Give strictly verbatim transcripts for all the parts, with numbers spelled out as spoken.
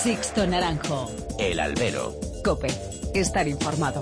Sixto Naranjo. El Albero. COPE. Estar informado.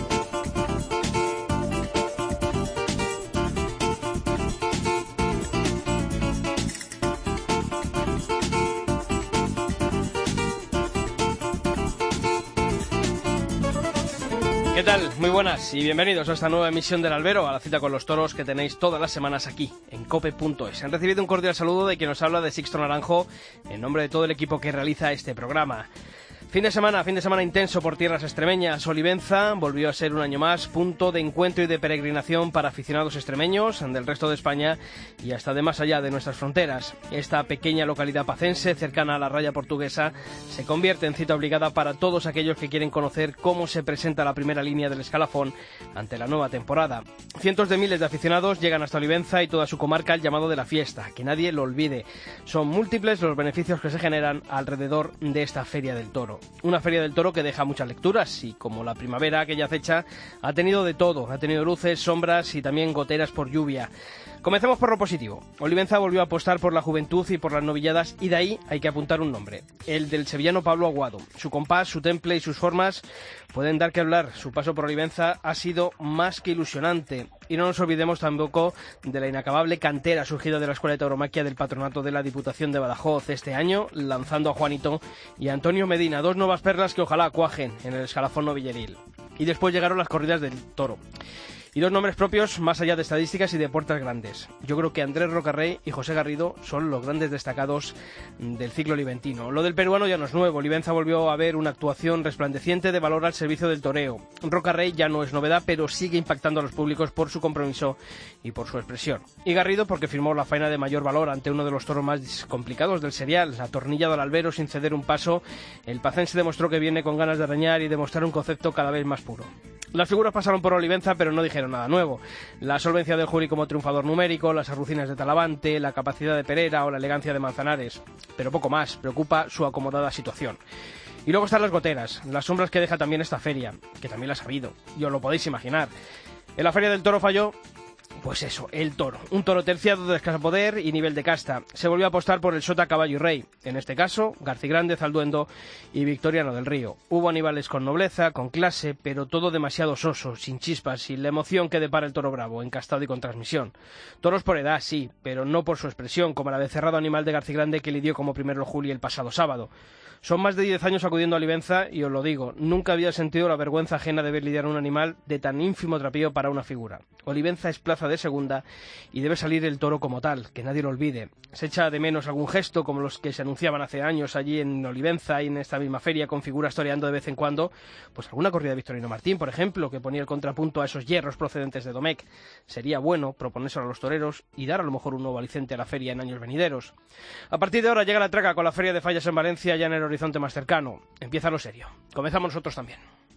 ¿Qué tal? Muy buenas y bienvenidos a esta nueva emisión del Albero, a la cita con los toros que tenéis todas las semanas aquí, en cope punto es. Han recibido un cordial saludo de quien nos habla, de Sixto Naranjo, en nombre de todo el equipo que realiza este programa. Fin de semana, fin de semana intenso por tierras extremeñas. Olivenza volvió a ser un año más punto de encuentro y de peregrinación para aficionados extremeños del resto de España y hasta de más allá de nuestras fronteras. Esta pequeña localidad pacense, cercana a la raya portuguesa, se convierte en cita obligada para todos aquellos que quieren conocer cómo se presenta la primera línea del escalafón ante la nueva temporada. Cientos de miles de aficionados llegan hasta Olivenza y toda su comarca al llamado de la fiesta, que nadie lo olvide. Son múltiples los beneficios que se generan alrededor de esta Feria del Toro. Una Feria del Toro que deja muchas lecturas y, como la primavera aquella fecha, ha tenido de todo. Ha tenido luces, sombras y también goteras por lluvia. Comencemos por lo positivo. Olivenza volvió a apostar por la juventud y por las novilladas, y de ahí hay que apuntar un nombre, el del sevillano Pablo Aguado. Su compás, su temple y sus formas pueden dar que hablar. Su paso por Olivenza ha sido más que ilusionante. Y no nos olvidemos tampoco de la inacabable cantera surgida de la Escuela de Tauromaquia del Patronato de la Diputación de Badajoz este año, lanzando a Juanito y a Antonio Medina, dos nuevas perlas que ojalá cuajen en el escalafón novilleril. Y después llegaron las corridas del toro. Y dos nombres propios más allá de estadísticas y de puertas grandes. Yo creo que Andrés Rocarrey y José Garrido son los grandes destacados del ciclo oliventino. Lo del peruano ya no es nuevo. Olivenza volvió a ver una actuación resplandeciente de valor al servicio del toreo. Rocarrey ya no es novedad, pero sigue impactando a los públicos por su compromiso y por su expresión. Y Garrido porque firmó la faena de mayor valor ante uno de los toros más complicados del serial, atornillado al albero sin ceder un paso. El pacense demostró que viene con ganas de arañar y demostrar un concepto cada vez más puro. Las figuras pasaron por Olivenza, pero no dijeron nada nuevo. La solvencia del Juli como triunfador numérico, las arrucinas de Talavante, la capacidad de Perera o la elegancia de Manzanares. Pero poco más, preocupa su acomodada situación. Y luego están las goteras, las sombras que deja también esta feria, que también las ha habido, y os lo podéis imaginar. En la Feria del Toro falló, pues eso, el toro. Un toro terciado de escaso poder y nivel de casta. Se volvió a apostar por el sota, caballo y rey. En este caso, Garcigrande, Zalduendo y Victoriano del Río. Hubo animales con nobleza, con clase, pero todo demasiado soso, sin chispas, sin la emoción que depara el toro bravo, encastado y con transmisión. Toros por edad, sí, pero no por su expresión, como la de cerrado animal de Garcigrande que lidió como primero Juli el pasado sábado. Son más de diez años acudiendo a Olivenza y os lo digo, nunca había sentido la vergüenza ajena de ver lidiar un animal de tan ínfimo trapío para una figura. Olivenza es plaza de segunda y debe salir el toro como tal, que nadie lo olvide. Se echa de menos algún gesto como los que se anunciaban hace años allí en Olivenza y en esta misma feria con figuras toreando de vez en cuando, pues alguna corrida de Victorino Martín, por ejemplo, que ponía el contrapunto a esos hierros procedentes de Domecq. Sería bueno proponérselo a los toreros y dar a lo mejor un nuevo aliciente a la feria en años venideros. A partir de ahora llega la traca con la Feria de Fallas en Valencia, ya en el horizonte más cercano. Empieza lo serio. Comenzamos nosotros también.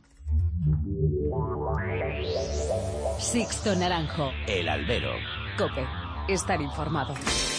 Sixto Naranjo. El Albero. COPE. Estar informado.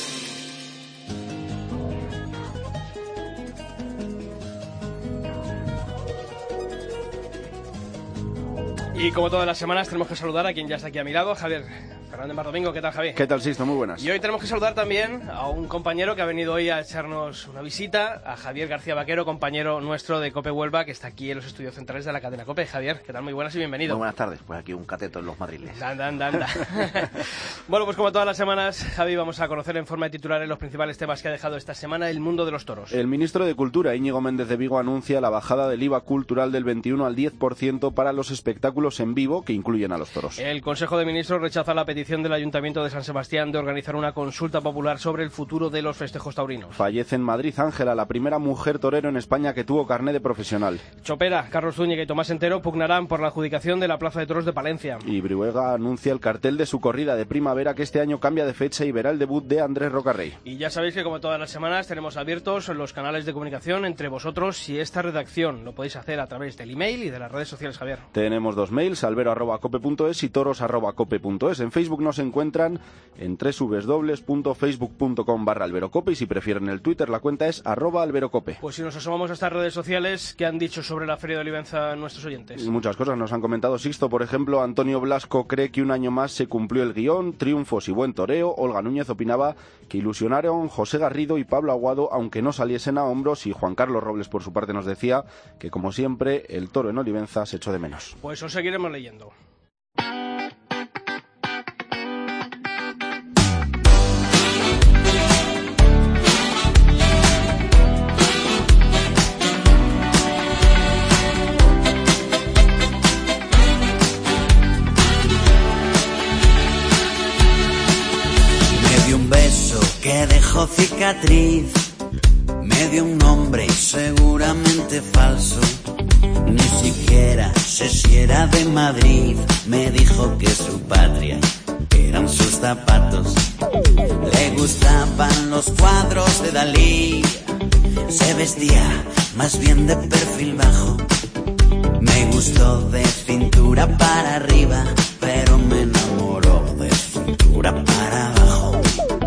Y como todas las semanas tenemos que saludar a quien ya está aquí a mi lado, Javier Fernández Mar Domingo. ¿Qué tal, Javier? ¿Qué tal, Sixto? Muy buenas. Y hoy tenemos que saludar también a un compañero que ha venido hoy a echarnos una visita, a Javier García Vaquero, compañero nuestro de COPE Huelva, que está aquí en los estudios centrales de la cadena COPE. Javier, ¿qué tal? Muy buenas y bienvenido. Muy buenas tardes. Pues aquí un cateto en los madriles. Anda, anda, anda. Bueno, pues como todas las semanas, Javi, vamos a conocer en forma de titulares los principales temas que ha dejado esta semana el mundo de los toros. El ministro de Cultura, Íñigo Méndez de Vigo, anuncia la bajada del I V A cultural del veintiuno al diez por ciento para los espectáculos en vivo que incluyen a los toros. El Consejo de Ministros rechaza la petición del Ayuntamiento de San Sebastián de organizar una consulta popular sobre el futuro de los festejos taurinos. Fallece en Madrid Ángela, la primera mujer torero en España que tuvo carné de profesional. Chopera, Carlos Zúñiga y Tomás Entero pugnarán por la adjudicación de la Plaza de Toros de Palencia. Y Brihuega anuncia el cartel de su corrida de primavera que este año cambia de fecha y verá el debut de Andrés Rocarrey. Y ya sabéis que como todas las semanas tenemos abiertos los canales de comunicación entre vosotros y esta redacción. Lo podéis hacer a través del email y de las redes sociales, Javier. Tenemos dos mails, albero arroba cope punto es y toros arroba cope punto es. En Facebook nos encuentran en doble u doble u doble u punto facebook punto com barra alberocope y si prefieren el Twitter la cuenta es arroba alberocope. Pues si nos asomamos a estas redes sociales, ¿qué han dicho sobre la Feria de Olivenza nuestros oyentes? Muchas cosas nos han comentado, Sixto. Por ejemplo, Antonio Blasco cree que un año más se cumplió el guión. triunfos y buen toreo, Olga Núñez opinaba que ilusionaron José Garrido y Pablo Aguado, aunque no saliesen a hombros, y Juan Carlos Robles, por su parte, nos decía que, como siempre, el toro en Olivenza se echó de menos. Pues os seguiremos leyendo. Que dejó cicatriz, me dio un nombre y seguramente falso. Ni siquiera sé si era de Madrid. Me dijo que su patria eran sus zapatos. Le gustaban los cuadros de Dalí. Se vestía más bien de perfil bajo. Me gustó de cintura para arriba, pero me enamoró de cintura para abajo.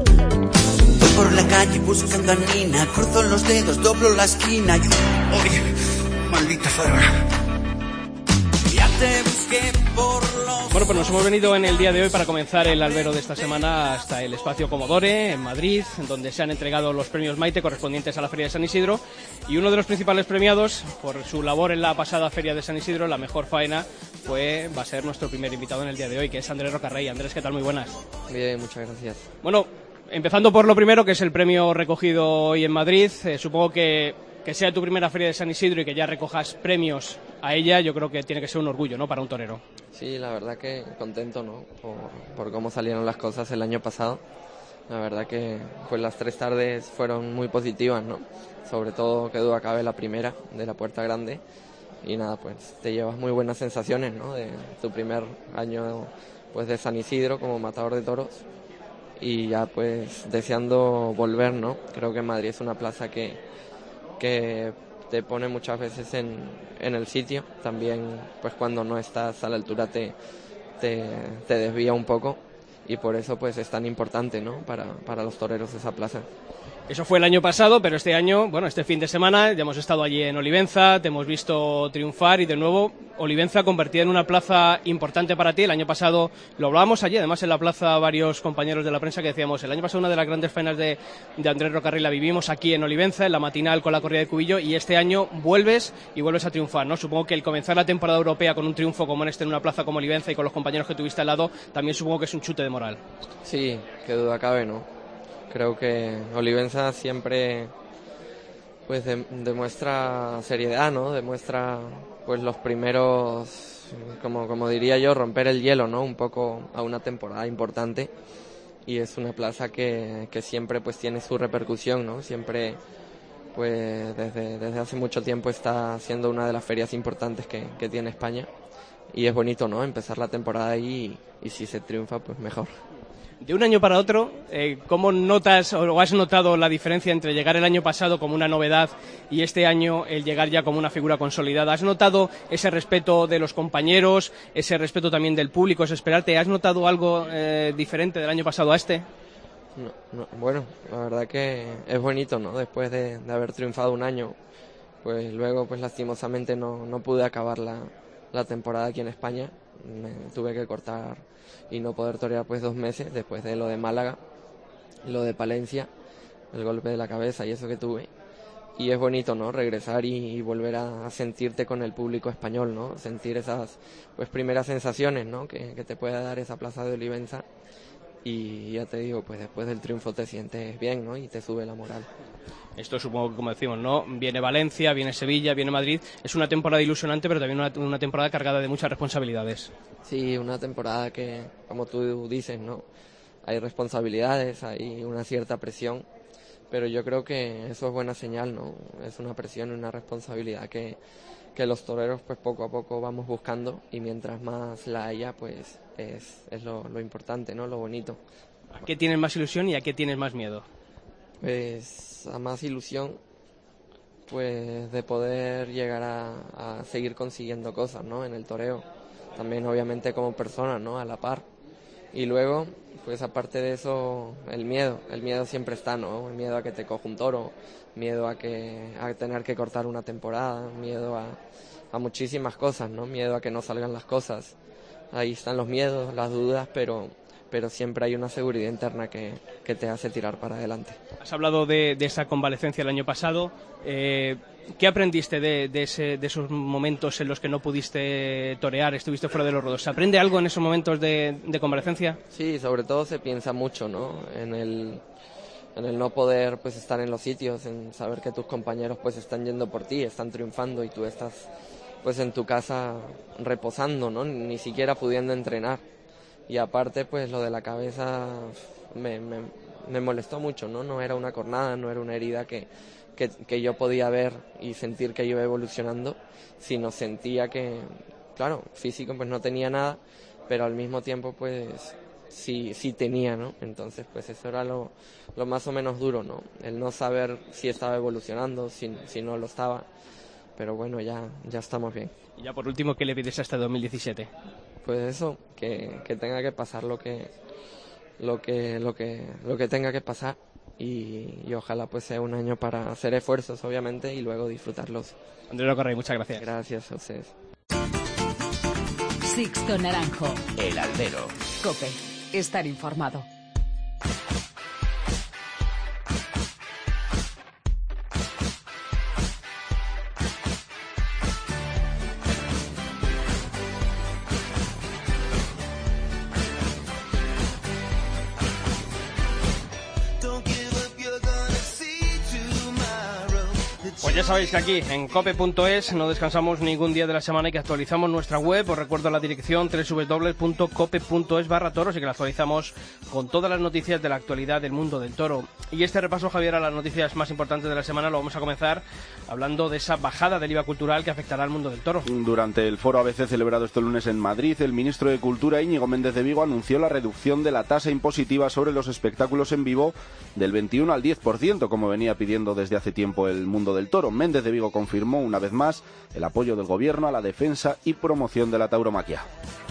Por la calle buscando a Nina, cruzo los dedos, doblo la esquina y... ¡Oye! ¡Maldita farola! Ya te busqué por los... Bueno, pues nos hemos venido en el día de hoy para comenzar el albero de esta semana hasta el Espacio Comodore, en Madrid, donde se han entregado los premios Maite correspondientes a la Feria de San Isidro, y uno de los principales premiados por su labor en la pasada Feria de San Isidro, la mejor faena, pues va a ser nuestro primer invitado en el día de hoy, que es Andrés Rocarrey. Andrés, ¿qué tal? Muy buenas. Bien, muchas gracias. Bueno, empezando por lo primero, que es el premio recogido hoy en Madrid, eh, supongo que, que sea tu primera Feria de San Isidro y que ya recojas premios a ella, yo creo que tiene que ser un orgullo, ¿no?, para un torero. Sí, la verdad que contento, ¿no?, por, por cómo salieron las cosas el año pasado. La verdad que pues las tres tardes fueron muy positivas, ¿no? Sobre todo quedó a cabe la primera de la Puerta Grande y nada, pues te llevas muy buenas sensaciones, ¿no?, de tu primer año pues de San Isidro como matador de toros. Y ya pues deseando volver, ¿no? Creo que Madrid es una plaza que, que te pone muchas veces en, en el sitio. También pues cuando no estás a la altura te, te, te desvía un poco y por eso pues es tan importante, ¿no?, para, para los toreros esa plaza. Eso fue el año pasado, pero este año, bueno, este fin de semana ya hemos estado allí en Olivenza, te hemos visto triunfar y de nuevo Olivenza convertida en una plaza importante para ti. El año pasado lo hablábamos allí, además en la plaza varios compañeros de la prensa que decíamos, el año pasado una de las grandes faenas de, de Andrés Rocarrey la vivimos aquí en Olivenza, en la matinal con la corrida de Cubillo, y este año vuelves y vuelves a triunfar, ¿no? Supongo que el comenzar la temporada europea con un triunfo como en este en una plaza como Olivenza y con los compañeros que tuviste al lado, también supongo que es un chute de moral. Sí, qué duda cabe, ¿no? Creo que Olivenza siempre pues de, demuestra seriedad, ¿no? Demuestra pues los primeros, como, como diría yo, romper el hielo, ¿no? Un poco a una temporada importante, y es una plaza que, que siempre pues tiene su repercusión, ¿no? Siempre pues desde, desde hace mucho tiempo está siendo una de las ferias importantes que, que tiene España, y es bonito, ¿no?, empezar la temporada ahí y, y si se triunfa pues mejor. De un año para otro, eh, ¿cómo notas o has notado la diferencia entre llegar el año pasado como una novedad y este año el llegar ya como una figura consolidada? ¿Has notado ese respeto de los compañeros, ese respeto también del público, ese esperarte? ¿Has notado algo eh, diferente del año pasado a este? No, no, bueno, la verdad que es bonito, ¿no? Después de, de haber triunfado un año, pues luego pues lastimosamente no, no pude acabar la, la temporada aquí en España. Me tuve que cortar y no poder torear pues dos meses después de lo de Málaga, lo de Palencia, el golpe de la cabeza y eso que tuve. Y es bonito, ¿no?, regresar y, y volver a, a sentirte con el público español, ¿no?, sentir esas pues primeras sensaciones, ¿no?, que, que te puede dar esa plaza de Olivenza. Y ya te digo, pues después del triunfo te sientes bien, ¿no?, y te sube la moral. Esto supongo que, como decimos, ¿no?, viene Valencia, viene Sevilla, viene Madrid. Es una temporada ilusionante, pero también una, una temporada cargada de muchas responsabilidades. Sí, una temporada que, como tú dices, ¿no?, hay responsabilidades, hay una cierta presión, pero yo creo que eso es buena señal, ¿no? Es una presión y una responsabilidad que, que los toreros pues poco a poco vamos buscando, y mientras más la haya, pues es, es lo, lo importante, ¿no?, lo bonito. ¿A qué tienes más ilusión y a qué tienes más miedo? Pues a más ilusión, pues de poder llegar a, a seguir consiguiendo cosas, ¿no?, en el toreo. También obviamente como persona, ¿no?, a la par. Y luego, pues aparte de eso, el miedo. El miedo siempre está, ¿no? El miedo a que te coja un toro, miedo a que a tener que cortar una temporada, miedo a, a muchísimas cosas, ¿no? Miedo a que no salgan las cosas. Ahí están los miedos, las dudas, pero pero siempre hay una seguridad interna que, que te hace tirar para adelante. Has hablado de, de esa convalecencia el año pasado. Eh, ¿Qué aprendiste de, de, ese, de esos momentos en los que no pudiste torear, estuviste fuera de los ruedos? ¿Se aprende algo en esos momentos de, de convalecencia? Sí, sobre todo se piensa mucho, ¿no? En el, en el no poder pues estar en los sitios, en saber que tus compañeros pues están yendo por ti, están triunfando y tú estás pues en tu casa reposando, ¿no? Ni siquiera pudiendo entrenar. Y aparte, pues lo de la cabeza me, me, me molestó mucho, ¿no? No era una cornada, no era una herida que, que, que yo podía ver y sentir que iba evolucionando, sino sentía que, claro, físico pues no tenía nada, pero al mismo tiempo pues sí, sí tenía, ¿no? Entonces pues eso era lo, lo más o menos duro, ¿no? El no saber si estaba evolucionando, si, si no lo estaba, pero bueno, ya, ya estamos bien. Y ya por último, ¿qué le pides a este dos mil diecisiete? Pues eso, que, que tenga que pasar lo que lo que lo que lo que tenga que pasar y, y ojalá pues sea un año para hacer esfuerzos obviamente y luego disfrutarlos. Andrés Locorrey, muchas gracias. Gracias a ustedes. Sixto Naranjo. El Albero. COPE. Estar informado. Pues ya sabéis que aquí en cope punto es no descansamos ningún día de la semana y que actualizamos nuestra web. Os recuerdo la dirección doble u doble u doble u punto cope punto es barra toros y que la actualizamos con todas las noticias de la actualidad del mundo del toro. Y este repaso, Javier, a las noticias más importantes de la semana lo vamos a comenzar hablando de esa bajada del I V A cultural que afectará al mundo del toro. Durante el foro A B C celebrado este lunes en Madrid, el ministro de Cultura, Íñigo Méndez de Vigo, anunció la reducción de la tasa impositiva sobre los espectáculos en vivo del veintiuno al diez por ciento, como venía pidiendo desde hace tiempo el mundo del toro. Méndez de Vigo confirmó una vez más el apoyo del gobierno a la defensa y promoción de la tauromaquia.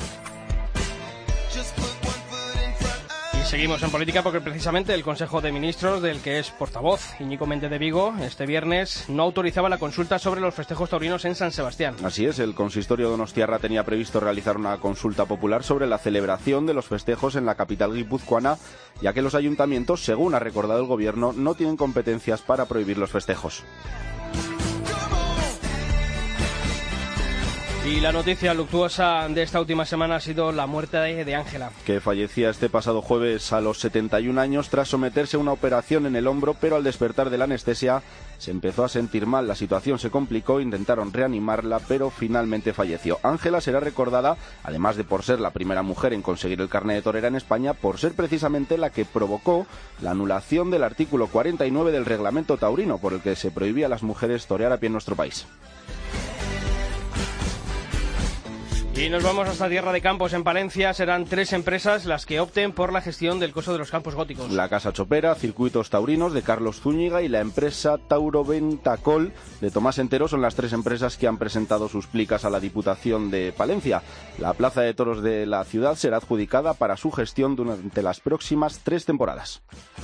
Y seguimos en política porque precisamente el Consejo de Ministros, del que es portavoz Íñigo Méndez de Vigo, este viernes no autorizaba la consulta sobre los festejos taurinos en San Sebastián. Así es, el consistorio donostiarra tenía previsto realizar una consulta popular sobre la celebración de los festejos en la capital guipuzcoana, ya que los ayuntamientos, según ha recordado el gobierno, no tienen competencias para prohibir los festejos. Y la noticia luctuosa de esta última semana ha sido la muerte de Ángela, que fallecía este pasado jueves a los setenta y un años tras someterse a una operación en el hombro, pero al despertar de la anestesia se empezó a sentir mal, la situación se complicó, intentaron reanimarla, pero finalmente falleció. Ángela será recordada, además de por ser la primera mujer en conseguir el carné de torera en España, por ser precisamente la que provocó la anulación del artículo cuarenta y nueve del reglamento taurino, por el que se prohibía a las mujeres torear a pie en nuestro país. Y nos vamos hasta Tierra de Campos, en Palencia. Serán tres empresas las que opten por la gestión del coso de los campos góticos. La Casa Chopera, Circuitos Taurinos, de Carlos Zúñiga, y la empresa Tauroventacol, de Tomás Entero, son las tres empresas que han presentado sus plicas a la Diputación de Palencia. La plaza de toros de la ciudad será adjudicada para su gestión durante las próximas tres temporadas.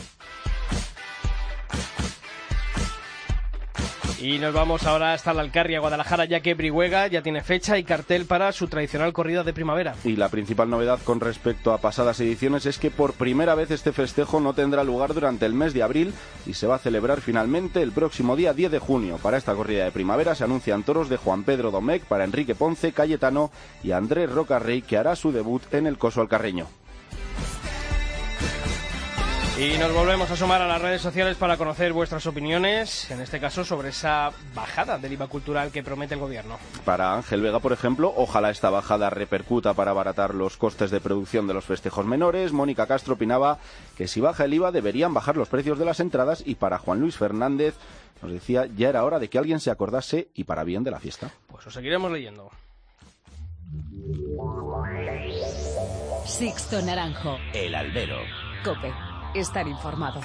Y nos vamos ahora hasta la Alcarria, Guadalajara, ya que Brihuega ya tiene fecha y cartel para su tradicional corrida de primavera. Y la principal novedad con respecto a pasadas ediciones es que por primera vez este festejo no tendrá lugar durante el mes de abril y se va a celebrar finalmente el próximo día diez de junio. Para esta corrida de primavera se anuncian toros de Juan Pedro Domecq para Enrique Ponce, Cayetano y Andrés Rocarrey, que hará su debut en el coso alcarreño. Y nos volvemos a sumar a las redes sociales para conocer vuestras opiniones, en este caso sobre esa bajada del I V A cultural que promete el gobierno. Para Ángel Vega, por ejemplo, ojalá esta bajada repercuta para abaratar los costes de producción de los festejos menores. Mónica Castro opinaba que si baja el I V A deberían bajar los precios de las entradas. Y para Juan Luis Fernández nos decía ya era hora de que alguien se acordase y para bien de la fiesta. Pues os seguiremos leyendo. Sixto Naranjo. El Albero. COPE. Estar informado.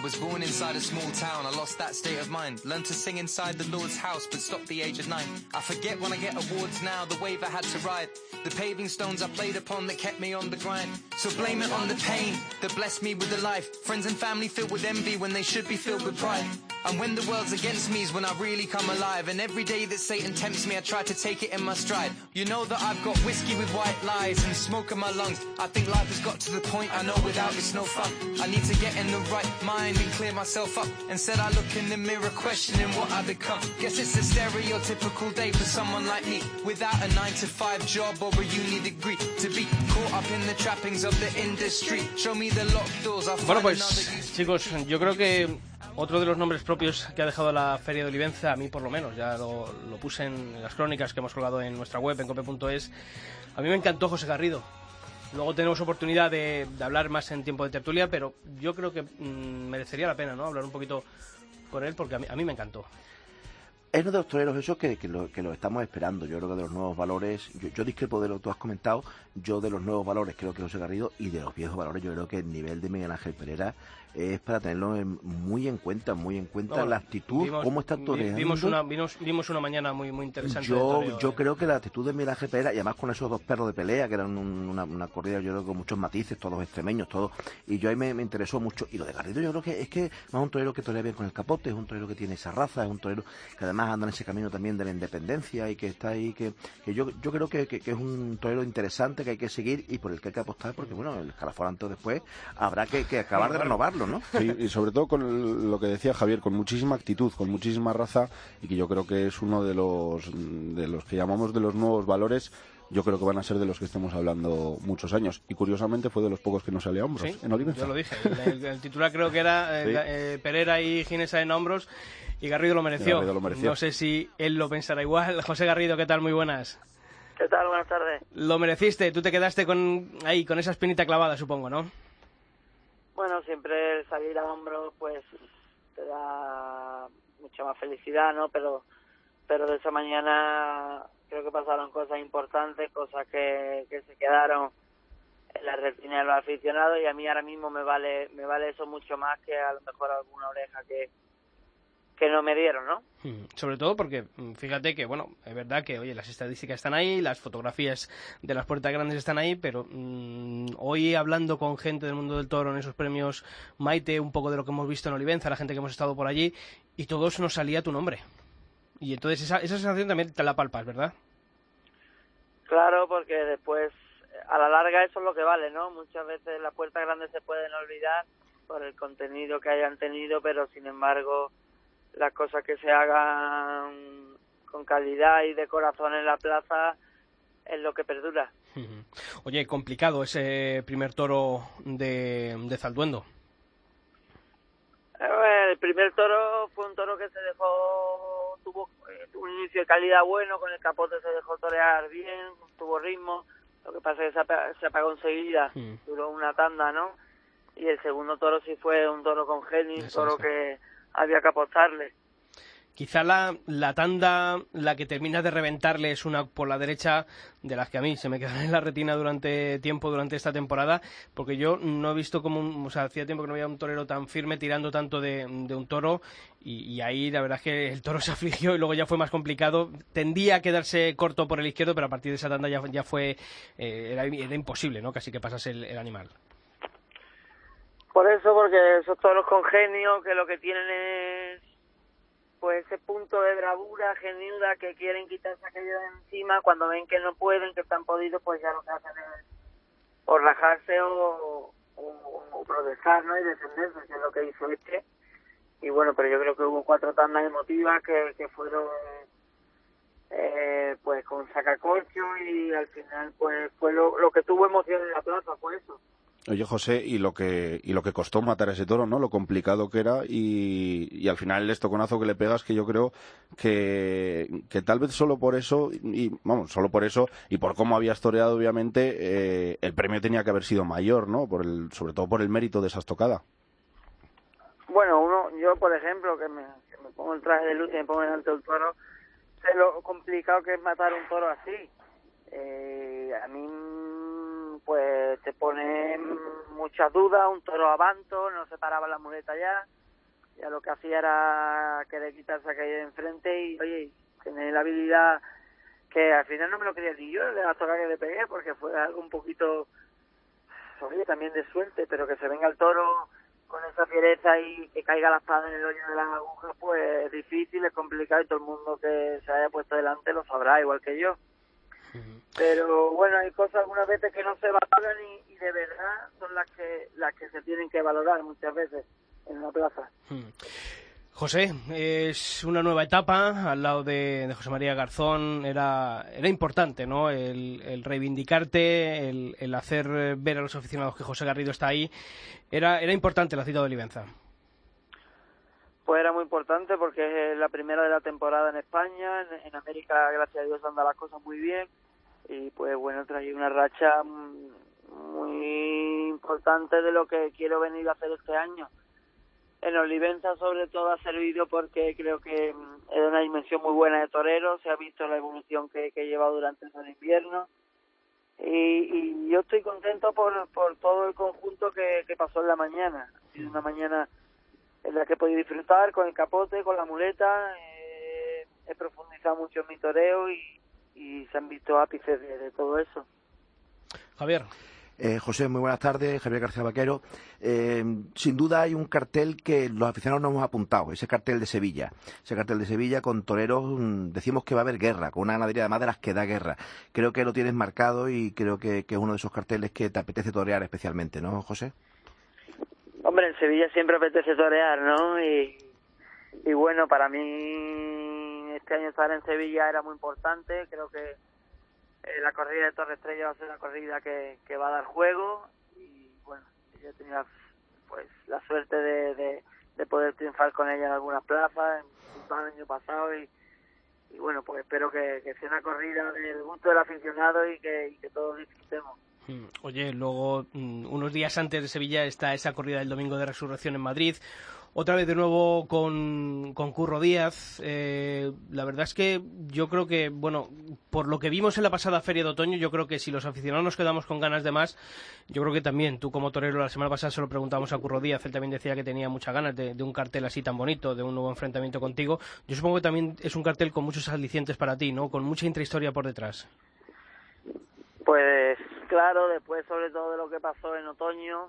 was born inside a small town, I lost that state of mind. Learned to sing inside the Lord's house, but stopped the age of nine. I forget when I get awards now, the wave I had to ride. The paving stones I played upon that kept me on the grind. So blame it on the pain that blessed me with a life. Friends and family filled with envy when they should be filled with pride. And when the world's against me is when I really come alive. And every day that Satan tempts me, I try to take it in my stride. You know that I've got whiskey with white lies and smoke in my lungs. I think life has got to the point I know without it's no fun. I need to get in the right mind and clear myself up. Instead I look in the mirror questioning what I become. Guess it's a stereotypical day for someone like me, without a nine to five job or a uni degree, to be caught up in the trappings of the industry. Show me the locked doors. I'll Bueno, find pues another... chicos, yo creo que otro de los nombres propios que ha dejado la Feria de Olivenza, a mí por lo menos, ya lo, lo puse en las crónicas que hemos colgado en nuestra web, en cope punto es, a mí me encantó José Garrido. Luego tenemos oportunidad de, de hablar más en tiempo de tertulia, pero yo creo que mmm, merecería la pena, ¿no?, hablar un poquito con él, porque a mí, a mí me encantó. Es uno de los toreros esos que, que, lo, que lo estamos esperando. Yo creo que de los nuevos valores, yo, yo discrepo de lo que tú has comentado, yo de los nuevos valores creo que José Garrido, y de los viejos valores yo creo que el nivel de Miguel Ángel Pereira es para tenerlo en, muy en cuenta, muy en cuenta no, la actitud, vimos, cómo está toreando. Vimos una, vimos, vimos una mañana muy muy interesante. Yo, de toreo, yo eh. creo que la actitud de Miguel Ángel Pereira, y además con esos dos perros de pelea, que eran un, una, una corrida, yo creo con muchos matices, todos extremeños, todos, y yo ahí me, me interesó mucho. Y lo de Garrido yo creo que es que más un torero que torea bien con el capote, es un torero que tiene esa raza, es un torero que además anda en ese camino también de la independencia y que está ahí, que, que yo, yo creo que, que, que es un torero interesante que hay que seguir y por el que hay que apostar, porque bueno, el escalafón antes o después habrá que, que acabar de renovarlo, ¿no? Sí, y sobre todo con lo que decía Javier, con muchísima actitud, con muchísima raza, y que yo creo que es uno de los de los que llamamos de los nuevos valores. Yo creo que van a ser de los que estemos hablando muchos años. Y curiosamente fue de los pocos que no sale a hombros, sí, en Olivenza. Yo lo dije. El, el, el titular creo que era eh, sí. eh, Pereira y Ginesa en hombros, y Garrido lo mereció. Garrido lo mereció. No sé si él lo pensará igual. José Garrido, ¿qué tal? Muy buenas. ¿Qué tal? Buenas tardes. Lo mereciste. Tú te quedaste con ahí con esa espinita clavada, supongo, ¿no? Bueno, siempre el salir a hombros pues te da mucha más felicidad, ¿no? Pero pero de esa mañana creo que pasaron cosas importantes, cosas que, que se quedaron en la retina de los aficionados, y a mí ahora mismo me vale me vale eso mucho más que a lo mejor alguna oreja que que no me dieron, ¿no? Sobre todo porque, fíjate que, bueno, es verdad que, oye, las estadísticas están ahí, las fotografías de las puertas grandes están ahí, pero mmm, hoy hablando con gente del mundo del toro en esos premios Maite, un poco de lo que hemos visto en Olivenza, la gente que hemos estado por allí, y todo eso nos salía tu nombre. Y entonces esa, esa sensación también te la palpas, ¿verdad? Claro, porque después, a la larga eso es lo que vale, ¿no? Muchas veces las puertas grandes se pueden olvidar por el contenido que hayan tenido, pero sin embargo las cosas que se hagan con calidad y de corazón en la plaza es lo que perdura. Oye, complicado ese primer toro de, de Zalduendo. El primer toro fue un toro que se dejó, tuvo, tuvo un inicio de calidad bueno, con el capote se dejó torear bien, tuvo ritmo, lo que pasa es que se, ap se apagó enseguida, mm. duró una tanda, ¿no? Y el segundo toro sí fue un toro con genio, un toro que había que apostarle. Quizá la, la tanda, la que termina de reventarle, es una por la derecha de las que a mí se me quedan en la retina durante tiempo, durante esta temporada, porque yo no he visto como, un, o sea, hacía tiempo que no veía un torero tan firme tirando tanto de, de un toro, y, y ahí la verdad es que el toro se afligió y luego ya fue más complicado. Tendía a quedarse corto por el izquierdo, pero a partir de esa tanda ya, ya fue, eh, era, era imposible, ¿no? Casi que pasase el, el animal. Por eso, porque esos toros con genio, que lo que tienen es pues ese punto de bravura, geniuda, que quieren quitarse aquello de encima, cuando ven que no pueden, que están podidos, pues ya lo que hacen es o rajarse o, o, o protestar, ¿no? Y defenderse, que es lo que hizo este. Y bueno, pero yo creo que hubo cuatro tandas emotivas que, que fueron eh, pues con sacacorcho, y al final pues fue lo, lo que tuvo emoción en la plaza, fue eso. Oye, José, y lo que y lo que costó matar a ese toro, ¿no? Lo complicado que era, y, y al final el estoconazo que le pegas, que yo creo que, que tal vez solo por eso, y vamos, solo por eso, y por cómo habías toreado, obviamente, eh, el premio tenía que haber sido mayor, ¿no? Por el, sobre todo por el mérito de esa estocada. Bueno, uno, yo por ejemplo, que me, que me pongo el traje de luz y me pongo delante del toro, sé lo complicado que es matar un toro así. Eh, a mí pues te pone muchas dudas, un toro avanto, no se paraba la muleta ya, ya lo que hacía era querer quitarse aquella de enfrente y, oye, tener la habilidad que al final no me lo quería ni yo, de la toca que le pegué, porque fue algo un poquito, oye, también de suerte, pero que se venga el toro con esa fiereza y que caiga la espada en el hoyo de las agujas, pues es difícil, es complicado y todo el mundo que se haya puesto delante lo sabrá, igual que yo. Pero bueno, hay cosas algunas veces que no se valoran y, y de verdad son las que las que se tienen que valorar muchas veces en la plaza. Hmm. José, es una nueva etapa al lado de, de José María Garzón. Era, era importante, ¿no? El, el reivindicarte, el, el hacer ver a los aficionados que José Garrido está ahí. Era, era importante la cita de Olivenza. Pues era muy importante porque es la primera de la temporada en España. En, en América, gracias a Dios, andan las cosas muy bien. Y pues bueno, trae una racha muy importante de lo que quiero venir a hacer este año. En Olivenza sobre todo ha servido porque creo que es una dimensión muy buena de torero, se ha visto la evolución que, que he llevado durante el invierno y, y yo estoy contento por, por todo el conjunto que, que pasó en la mañana. Ha sido una mañana en la que he podido disfrutar con el capote, con la muleta, eh, he profundizado mucho en mi toreo y, y se han visto ápices de, de todo eso. Javier. Eh, José, muy buenas tardes. Javier García Vaquero. Eh, sin duda hay un cartel que los aficionados nos hemos apuntado, ese cartel de Sevilla. Ese cartel de Sevilla con toreros, decimos que va a haber guerra, con una ganadería además de las que da guerra. Creo que lo tienes marcado y creo que, que es uno de esos carteles que te apetece torear especialmente, ¿no, José? Hombre, en Sevilla siempre apetece torear, ¿no? Y, y bueno, para mí este año estar en Sevilla era muy importante. Creo que Eh, la corrida de Torre Estrella va a ser una corrida que, que va a dar juego y bueno, yo he tenido pues la suerte de, de, de poder triunfar con ella en algunas plazas en el año pasado y, y bueno, pues espero que, que sea una corrida del gusto del aficionado y que, y que todos disfrutemos. Oye, luego unos días antes de Sevilla está esa corrida del Domingo de Resurrección en Madrid. Otra vez de nuevo con, con Curro Díaz. Eh, la verdad es que yo creo que, bueno, por lo que vimos en la pasada Feria de Otoño, yo creo que si los aficionados nos quedamos con ganas de más, yo creo que también, tú como torero, la semana pasada se lo preguntamos a Curro Díaz, él también decía que tenía muchas ganas de, de un cartel así tan bonito, de un nuevo enfrentamiento contigo. Yo supongo que también es un cartel con muchos alicientes para ti, ¿no? Con mucha intrahistoria por detrás. Pues claro, después sobre todo de lo que pasó en otoño,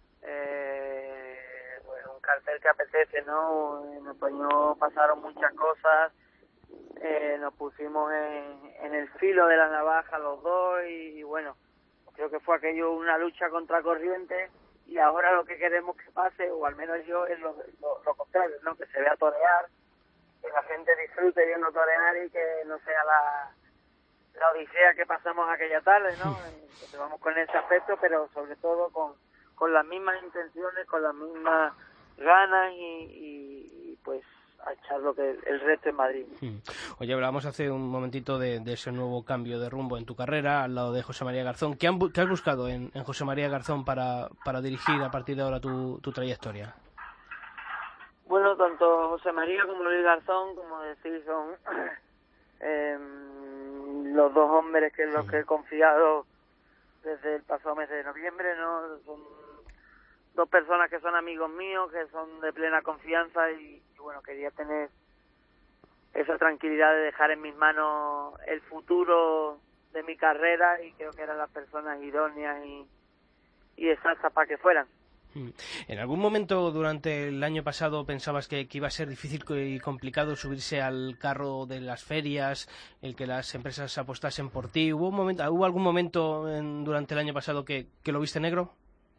eh, pues un cartel que apetece, ¿no? En otoño pasaron muchas cosas, eh, nos pusimos en, en el filo de la navaja los dos y, y bueno, creo que fue aquello una lucha contra corriente y ahora lo que queremos que pase, o al menos yo, es lo, lo, lo contrario, ¿no? Que se vea torear, que la gente disfrute viendo torear y que no sea la... la odisea que pasamos aquella tarde, ¿no? Entonces vamos con ese aspecto, pero sobre todo con, con las mismas intenciones, con las mismas ganas y, y, y pues a echar lo que el resto en Madrid. Oye, hablábamos hace un momentito de, de ese nuevo cambio de rumbo en tu carrera al lado de José María Garzón. ¿Qué, han, qué has buscado en, en José María Garzón para, para dirigir a partir de ahora tu, tu trayectoria? Bueno, tanto José María como Luis Garzón, como decís, son eh, los dos hombres que en los que he confiado desde el pasado mes de noviembre, ¿no? Son dos personas que son amigos míos, que son de plena confianza y, y bueno, quería tener esa tranquilidad de dejar en mis manos el futuro de mi carrera y creo que eran las personas idóneas y, y exactas para que fueran. ¿En algún momento durante el año pasado pensabas que, que iba a ser difícil y complicado subirse al carro de las ferias, el que las empresas apostasen por ti? ¿Hubo un momento, ¿hubo algún momento en, durante el año pasado que, que lo viste negro?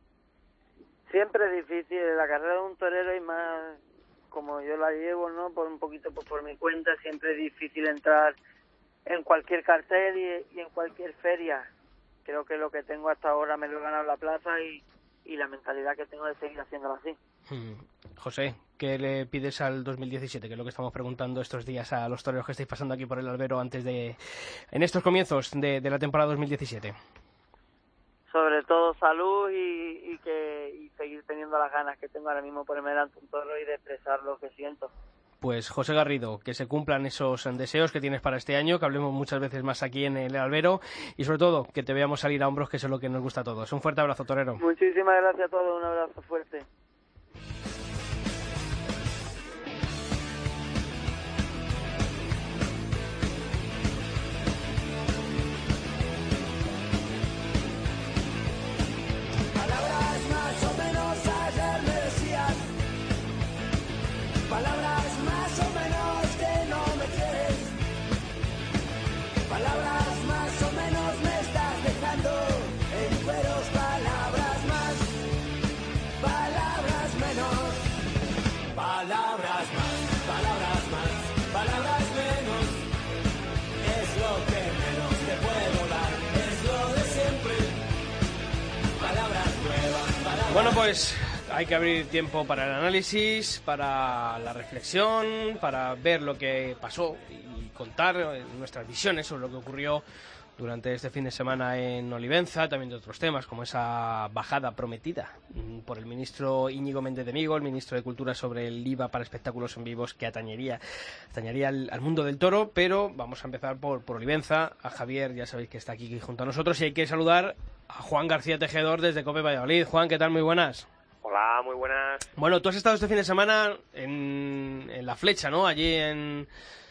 Siempre es difícil, la carrera de un torero y más como yo la llevo, ¿no? Por un poquito por, por mi cuenta, siempre es difícil entrar en cualquier cartel y, y en cualquier feria. Creo que lo que tengo hasta ahora me lo he ganado en la plaza y y la mentalidad que tengo de seguir haciéndolo así. Hmm. José, ¿qué le pides al dos mil diecisiete? Que es lo que estamos preguntando estos días a los toreros que estáis pasando aquí por el albero antes de... en estos comienzos de, de la temporada dos mil diecisiete. Sobre todo salud y, y que y seguir teniendo las ganas que tengo ahora mismo por ponerme delante un toro y de expresar lo que siento. Pues José Garrido, que se cumplan esos deseos que tienes para este año, que hablemos muchas veces más aquí en el Albero y sobre todo que te veamos salir a hombros, que eso es lo que nos gusta a todos. Un fuerte abrazo, torero. Muchísimas gracias a todos, un abrazo fuerte. Palabras más o menos ayer me decías, palabras más o menos que no me quieres, palabras más o menos me estás dejando en cueros, palabras más, palabras menos, palabras más, palabras más, palabras menos, es lo que menos te puedo dar, es lo de siempre, palabras nuevas, palabras... Bueno, pues hay que abrir tiempo para el análisis, para la reflexión, para ver lo que pasó y contar nuestras visiones sobre lo que ocurrió durante este fin de semana en Olivenza, también de otros temas como esa bajada prometida por el ministro Íñigo Méndez de Vigo, el ministro de Cultura, sobre el I V A para espectáculos en vivos que atañería, atañería al, al mundo del toro. Pero vamos a empezar por, por Olivenza. A Javier, ya sabéis que está aquí junto a nosotros, y hay que saludar a Juan García Tejedor desde COPE Valladolid. Juan, ¿qué tal? Muy buenas. Hola, muy buenas. Bueno, tú has estado este fin de semana en, en La Flecha, ¿no? Allí en,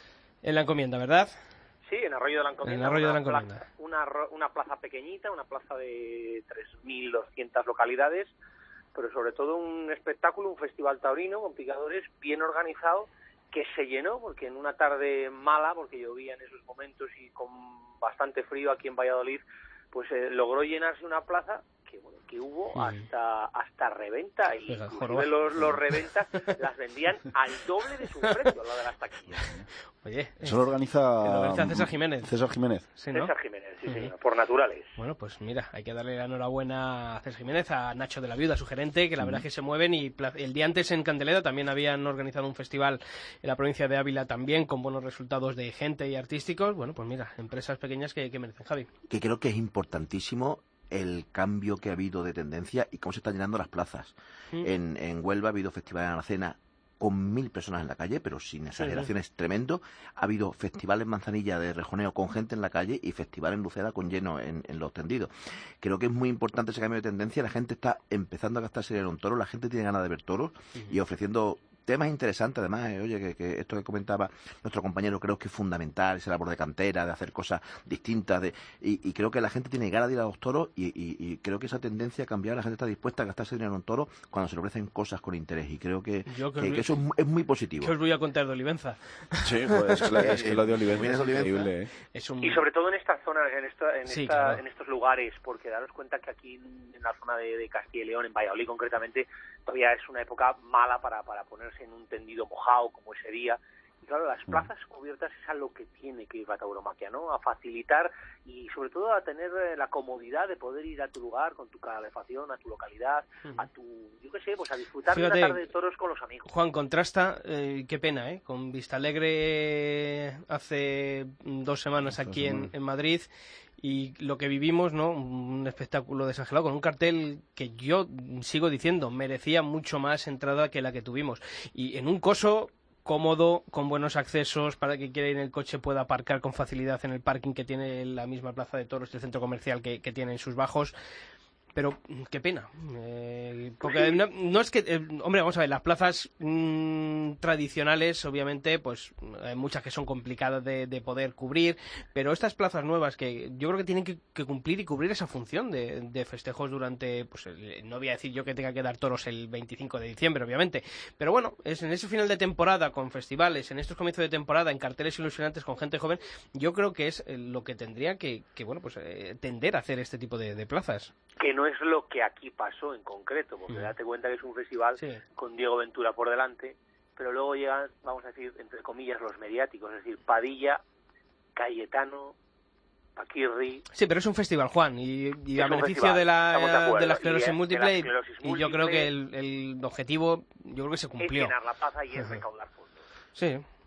en la encomienda, ¿verdad? Sí, en Arroyo de la Encomienda. En Arroyo de la una Encomienda. Plaza, una, una plaza pequeñita, una plaza de tres mil doscientas localidades, pero sobre todo un espectáculo, un festival taurino con picadores bien organizado, que se llenó, porque en una tarde mala, porque llovía en esos momentos y con bastante frío aquí en Valladolid, pues eh, logró llenarse una plaza que, bueno, que hubo hasta hasta reventa, y inclusive los, los reventas las vendían al doble de su precio, lo de las taquillas. Oye, eso lo organiza, lo organiza César Jiménez. César Jiménez. Sí, ¿no? César Jiménez, sí, Uh-huh. señor, por naturales. Bueno, pues mira, hay que darle la enhorabuena a César Jiménez, a Nacho de la Viuda, su gerente, que la verdad es que se mueven. Y el día antes en Candeleda también habían organizado un festival en la provincia de Ávila también, con buenos resultados de gente y artísticos. Bueno, pues mira, empresas pequeñas que, que merecen, Javi. Que creo que es importantísimo el cambio que ha habido de tendencia y cómo se están llenando las plazas. Mm. En, en Huelva ha habido festivales en Aracena con mil personas en la calle, pero sin exageraciones, sí, sí. Tremendo. Ha habido festivales en Manzanilla de rejoneo con gente en la calle y festival en Lucera con lleno en, en los tendidos. Creo que es muy importante ese cambio de tendencia. La gente está empezando a gastarse dinero en toros, la gente tiene ganas de ver toros, uh-huh. y ofreciendo temas interesantes, además, eh, oye, que, que esto que comentaba nuestro compañero creo que es fundamental, esa labor de cantera, de hacer cosas distintas, de, y, y creo que la gente tiene ganas de ir a los toros, y, y, y creo que esa tendencia a cambiar, la gente está dispuesta a gastarse dinero en toros cuando se le ofrecen cosas con interés, y creo que, Yo que, que, voy, que eso es, es muy positivo. ¿Qué os voy a contar de Olivenza? Sí, pues es, la, es que lo de Olivenza es increíble, ¿eh? Es un... Y sobre todo en estas zonas, en, esta, en, sí, esta, claro. en estos lugares, porque daros cuenta que aquí en, en la zona de, de Castilla y León, en Valladolid concretamente, todavía es una época mala para, para ponerse en un tendido mojado como ese día. Y claro, las plazas cubiertas es a lo que tiene que ir la tauromaquia, ¿no? A facilitar y sobre todo a tener la comodidad de poder ir a tu lugar con tu calefacción, a tu localidad, uh-huh. a tu, yo qué sé, pues a disfrutar Fíjate, de una tarde de toros con los amigos. Juan, contrasta, eh, qué pena, ¿eh? Con Vista Alegre hace dos semanas aquí en, en Madrid, y lo que vivimos, ¿no? Un espectáculo desangelado con un cartel que yo sigo diciendo merecía mucho más entrada que la que tuvimos, y en un coso cómodo, con buenos accesos para que quiera ir en el coche pueda aparcar con facilidad en el parking que tiene la misma plaza de toros del centro comercial que, que tiene en sus bajos. Pero qué pena, eh, porque no, no es que, eh, hombre, vamos a ver, las plazas mmm, tradicionales, obviamente, pues hay muchas que son complicadas de, de poder cubrir, pero estas plazas nuevas que yo creo que tienen que, que cumplir y cubrir esa función de, de festejos durante, pues el, no voy a decir yo que tenga que dar toros el veinticinco de diciembre, obviamente, pero bueno, es en ese final de temporada con festivales, en estos comienzos de temporada, en carteles ilusionantes con gente joven, yo creo que es lo que tendría que, que bueno, pues eh, tender a hacer este tipo de, de plazas. Que no es lo que aquí pasó en concreto, porque mm. date cuenta que es un festival sí. con Diego Ventura por delante, pero luego llegan, vamos a decir, entre comillas, los mediáticos, es decir, Padilla, Cayetano, Paquirri... Sí, pero es un festival, Juan, y, y a beneficio de la, de, de la esclerosis múltiple, y, y yo creo que el, el objetivo, yo creo que se cumplió. Es llenar la plaza y es mm. recaudar fondos. Sí.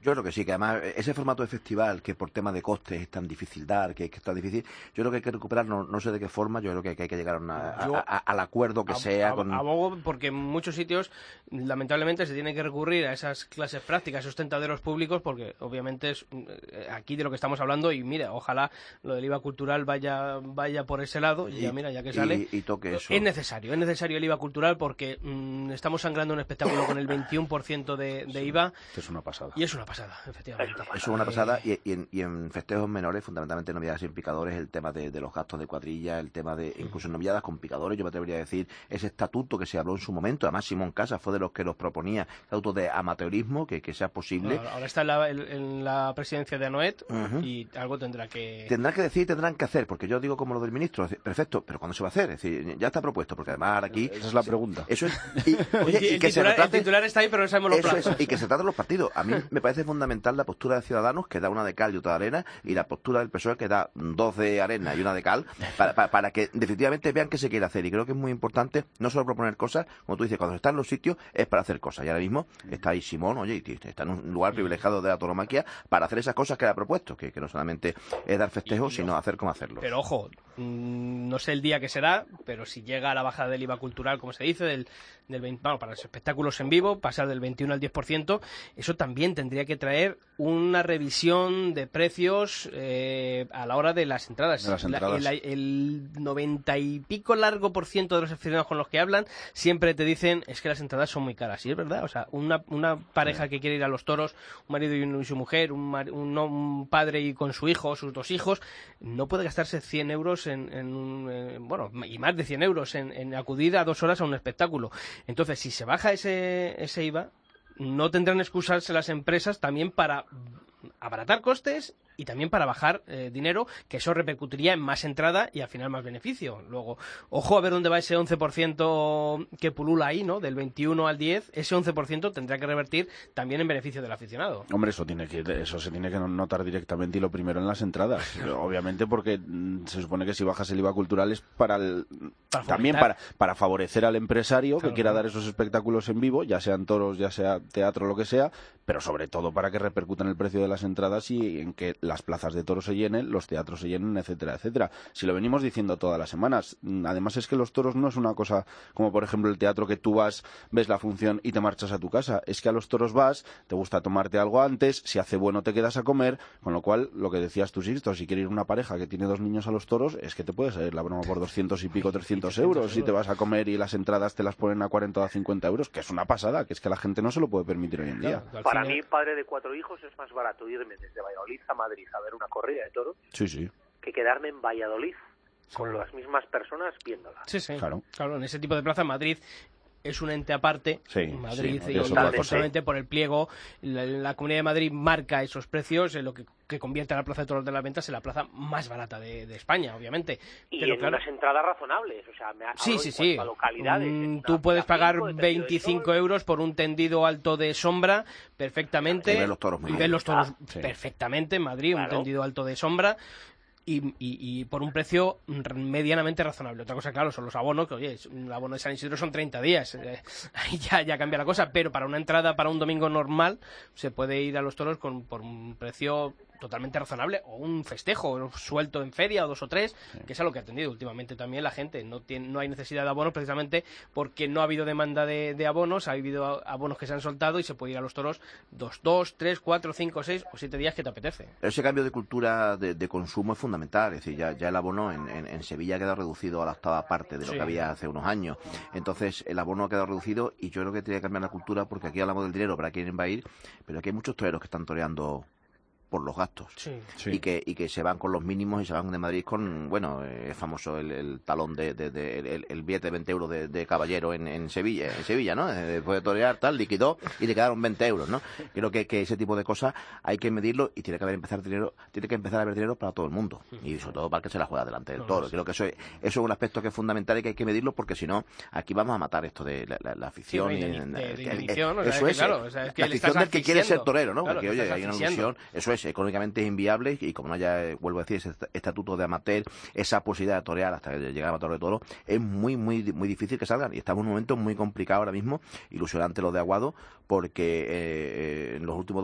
Yo creo que sí, que además ese formato de festival que por tema de costes es tan difícil dar, que, que es tan difícil, yo creo que hay que recuperar, no, no sé de qué forma, yo creo que hay que, hay que llegar a una, a, Yo- a- a- al acuerdo que Ab- sea. ab- con... Abogo porque en muchos sitios, lamentablemente, se tiene que recurrir a esas clases prácticas, esos tentaderos públicos, porque obviamente es eh, aquí de lo que estamos hablando, y mira, ojalá lo del IVA cultural vaya vaya por ese lado, y, Y- ya mira, ya que y- sale. y toque eso. Es necesario, es necesario el IVA cultural porque mm, estamos sangrando un espectáculo con el veintiuno por ciento de, de IVA, Es una pasada. y es una pasada, efectivamente. Eso es una pasada, y, y, en, y en festejos menores, fundamentalmente en novilladas sin picadores, el tema de, de los gastos de cuadrilla, el tema de, incluso en novilladas con picadores, yo me atrevería a decir, ese estatuto que se habló en su momento, además Simón Casas fue de los que los proponía, estatuto de amateurismo, que, que sea posible. Ahora, ahora está en la, en- en la presidencia de Anoet, Ujú. y algo tendrá que... Tendrán que decir, tendrán que hacer, porque yo digo como lo del ministro, es decir, perfecto, pero ¿cuándo se va a hacer? Es decir, ya está propuesto, porque además ahora aquí... Esa es la pregunta. Eso es... Y, oye, el, y que se titular, el retrate... titular está ahí, pero no sabemos los Eso plazos. es, y que se trata de los partidos. A mí me parece fundamental la postura de Ciudadanos, que da una de cal y otra de arena, y la postura del P S O E, que da dos de arena y una de cal, para, para, para que definitivamente vean qué se quiere hacer. Y creo que es muy importante no solo proponer cosas, como tú dices, cuando se está en los sitios es para hacer cosas. Y ahora mismo está ahí Simón, oye, y está en un lugar privilegiado de la tauromaquia para hacer esas cosas que le ha propuesto, que, que no solamente es dar festejos, sino hacer cómo hacerlo. Pero ojo, mm, no sé el día que será, pero si llega a la bajada del IVA cultural, como se dice, del, del veinte, bueno, para los espectáculos en vivo, pasar del veintiuno al diez por ciento, eso también tendría que traer una revisión de precios eh, a la hora de las entradas. De las La- entradas. el, el noventa y pico largo por ciento de los aficionados con los que hablan siempre te dicen es que las entradas son muy caras. Y es verdad, o sea, una, una pareja que quiere ir a los toros, un marido y, un- y su mujer, un, mar- un- no, un padre y con su hijo, sus dos hijos, no puede gastarse cien euros en, en un, eh, bueno, y más de cien euros en, en acudir a dos horas a un espectáculo. Entonces, si se baja ese, ese IVA, no tendrán excusarse las empresas también para abaratar costes y también para bajar eh, dinero, que eso repercutiría en más entrada y al final más beneficio. Luego, ojo a ver dónde va ese once por ciento que pulula ahí, ¿no? Del veintiuno al diez, ese once por ciento tendrá que revertir también en beneficio del aficionado. Hombre, eso tiene que eso se tiene que notar directamente y lo primero en las entradas. Obviamente porque mm, se supone que si bajas el IVA cultural es para el, Para también fomentar. para, para favorecer al empresario Claro, que quiera claro. dar esos espectáculos en vivo, ya sean toros, ya sea teatro, lo que sea, pero sobre todo para que repercuta en el precio de las entradas y en que las plazas de toros se llenen, los teatros se llenen, etcétera, etcétera. Si lo venimos diciendo todas las semanas. Mm, Además es que los toros no es una cosa como por ejemplo el teatro, que tú vas, ves la función y te marchas a tu casa. Es que a los toros vas, te gusta tomarte algo antes, si hace bueno te quedas a comer, con lo cual, lo que decías tú, Sixto, si quiere ir una pareja que tiene dos niños a los toros, es que te puede salir la broma por doscientos y pico, trescientos euros, si te vas a comer y las entradas te las ponen a cuarenta o a cincuenta euros, que es una pasada, que es que la gente no se lo puede permitir hoy en día. Claro, al Para final- mí, padre de cuatro hijos, es más barato irme desde Valladolid a Madrid a ver una corrida de toros Sí, sí. que quedarme en Valladolid con Seguro. las mismas personas viéndola. Sí, sí. Claro. Claro, en ese tipo de plaza Madrid es un ente aparte. Sí, Madrid, sí, y eso va a forzosamente por el pliego, la, la Comunidad de Madrid marca esos precios, en lo que, que convierte a la Plaza de Toros de las Ventas en la plaza más barata de, de España, obviamente. Y Pero en claro, unas entradas razonables, o sea, me hablo sí, en sí, cuanto sí. a localidades. Mm, en una tú puedes fila pagar cinco de tendido de veinticinco sol. euros por un tendido alto de sombra perfectamente. Y ver los toros muy Y bien. ver los toros Sí. perfectamente en Madrid, un Claro. tendido alto de sombra. Y, y- y por un precio r- medianamente razonable. Otra cosa, claro, son los abonos, que oye, es- un abono de San Isidro son treinta días. eh, ahí ya, ya cambia la cosa, pero para una entrada, para un domingo normal, se puede ir a los toros con, por un precio totalmente razonable, o un festejo suelto en feria, o dos o tres, que es a lo que ha atendido últimamente también la gente. No, tiene, no hay necesidad de abonos precisamente porque no ha habido demanda de, de abonos, ha habido abonos que se han soltado y se puede ir a los toros dos, dos, tres, cuatro, cinco, seis o siete días que te apetece. Ese cambio de cultura de, de consumo es fundamental. Es decir, ya, ya el abono en, en, en Sevilla ha quedado reducido a la octava parte de lo Sí. que había hace unos años. Entonces, el abono ha quedado reducido y yo creo que tiene que cambiar la cultura, porque aquí hablamos del dinero para quién va a ir, pero aquí hay muchos toreros que están toreando por los gastos. Sí. Sí. Y que y que se van con los mínimos y se van de Madrid con, bueno, eh, es famoso el, el talón de, de, de- el, el billete de veinte euros de, de caballero en, en Sevilla, en Sevilla, ¿no? Eh, Después de torear, tal, liquidó y le quedaron veinte euros, ¿no? Creo que, que ese tipo de cosas hay que medirlo y tiene que haber empezar dinero, tiene que empezar a haber dinero para todo el mundo y sobre todo para el que se la juega delante del No, toro. no, sí. Creo que eso es, eso es un aspecto que es fundamental y que hay que medirlo, porque si no, aquí vamos a matar esto de la, la- la afición. Sí, de- y- de- de eh, inhibición, o sea, eso es que es, claro, eh, o sea, es que la le afición estás del que quiere ser asfixiando. torero, ¿no? Claro, Porque, te oye, estás hay una asfixiando. ilusión. Eso es, económicamente es inviable y como no ya eh, vuelvo a decir, ese est- estatuto de amateur, esa posibilidad de torear hasta que llegue a matar de toro, es muy, muy, muy difícil que salgan. Y estamos en un momento muy complicado ahora mismo, ilusionante lo de Aguado, porque eh, en los últimos dos años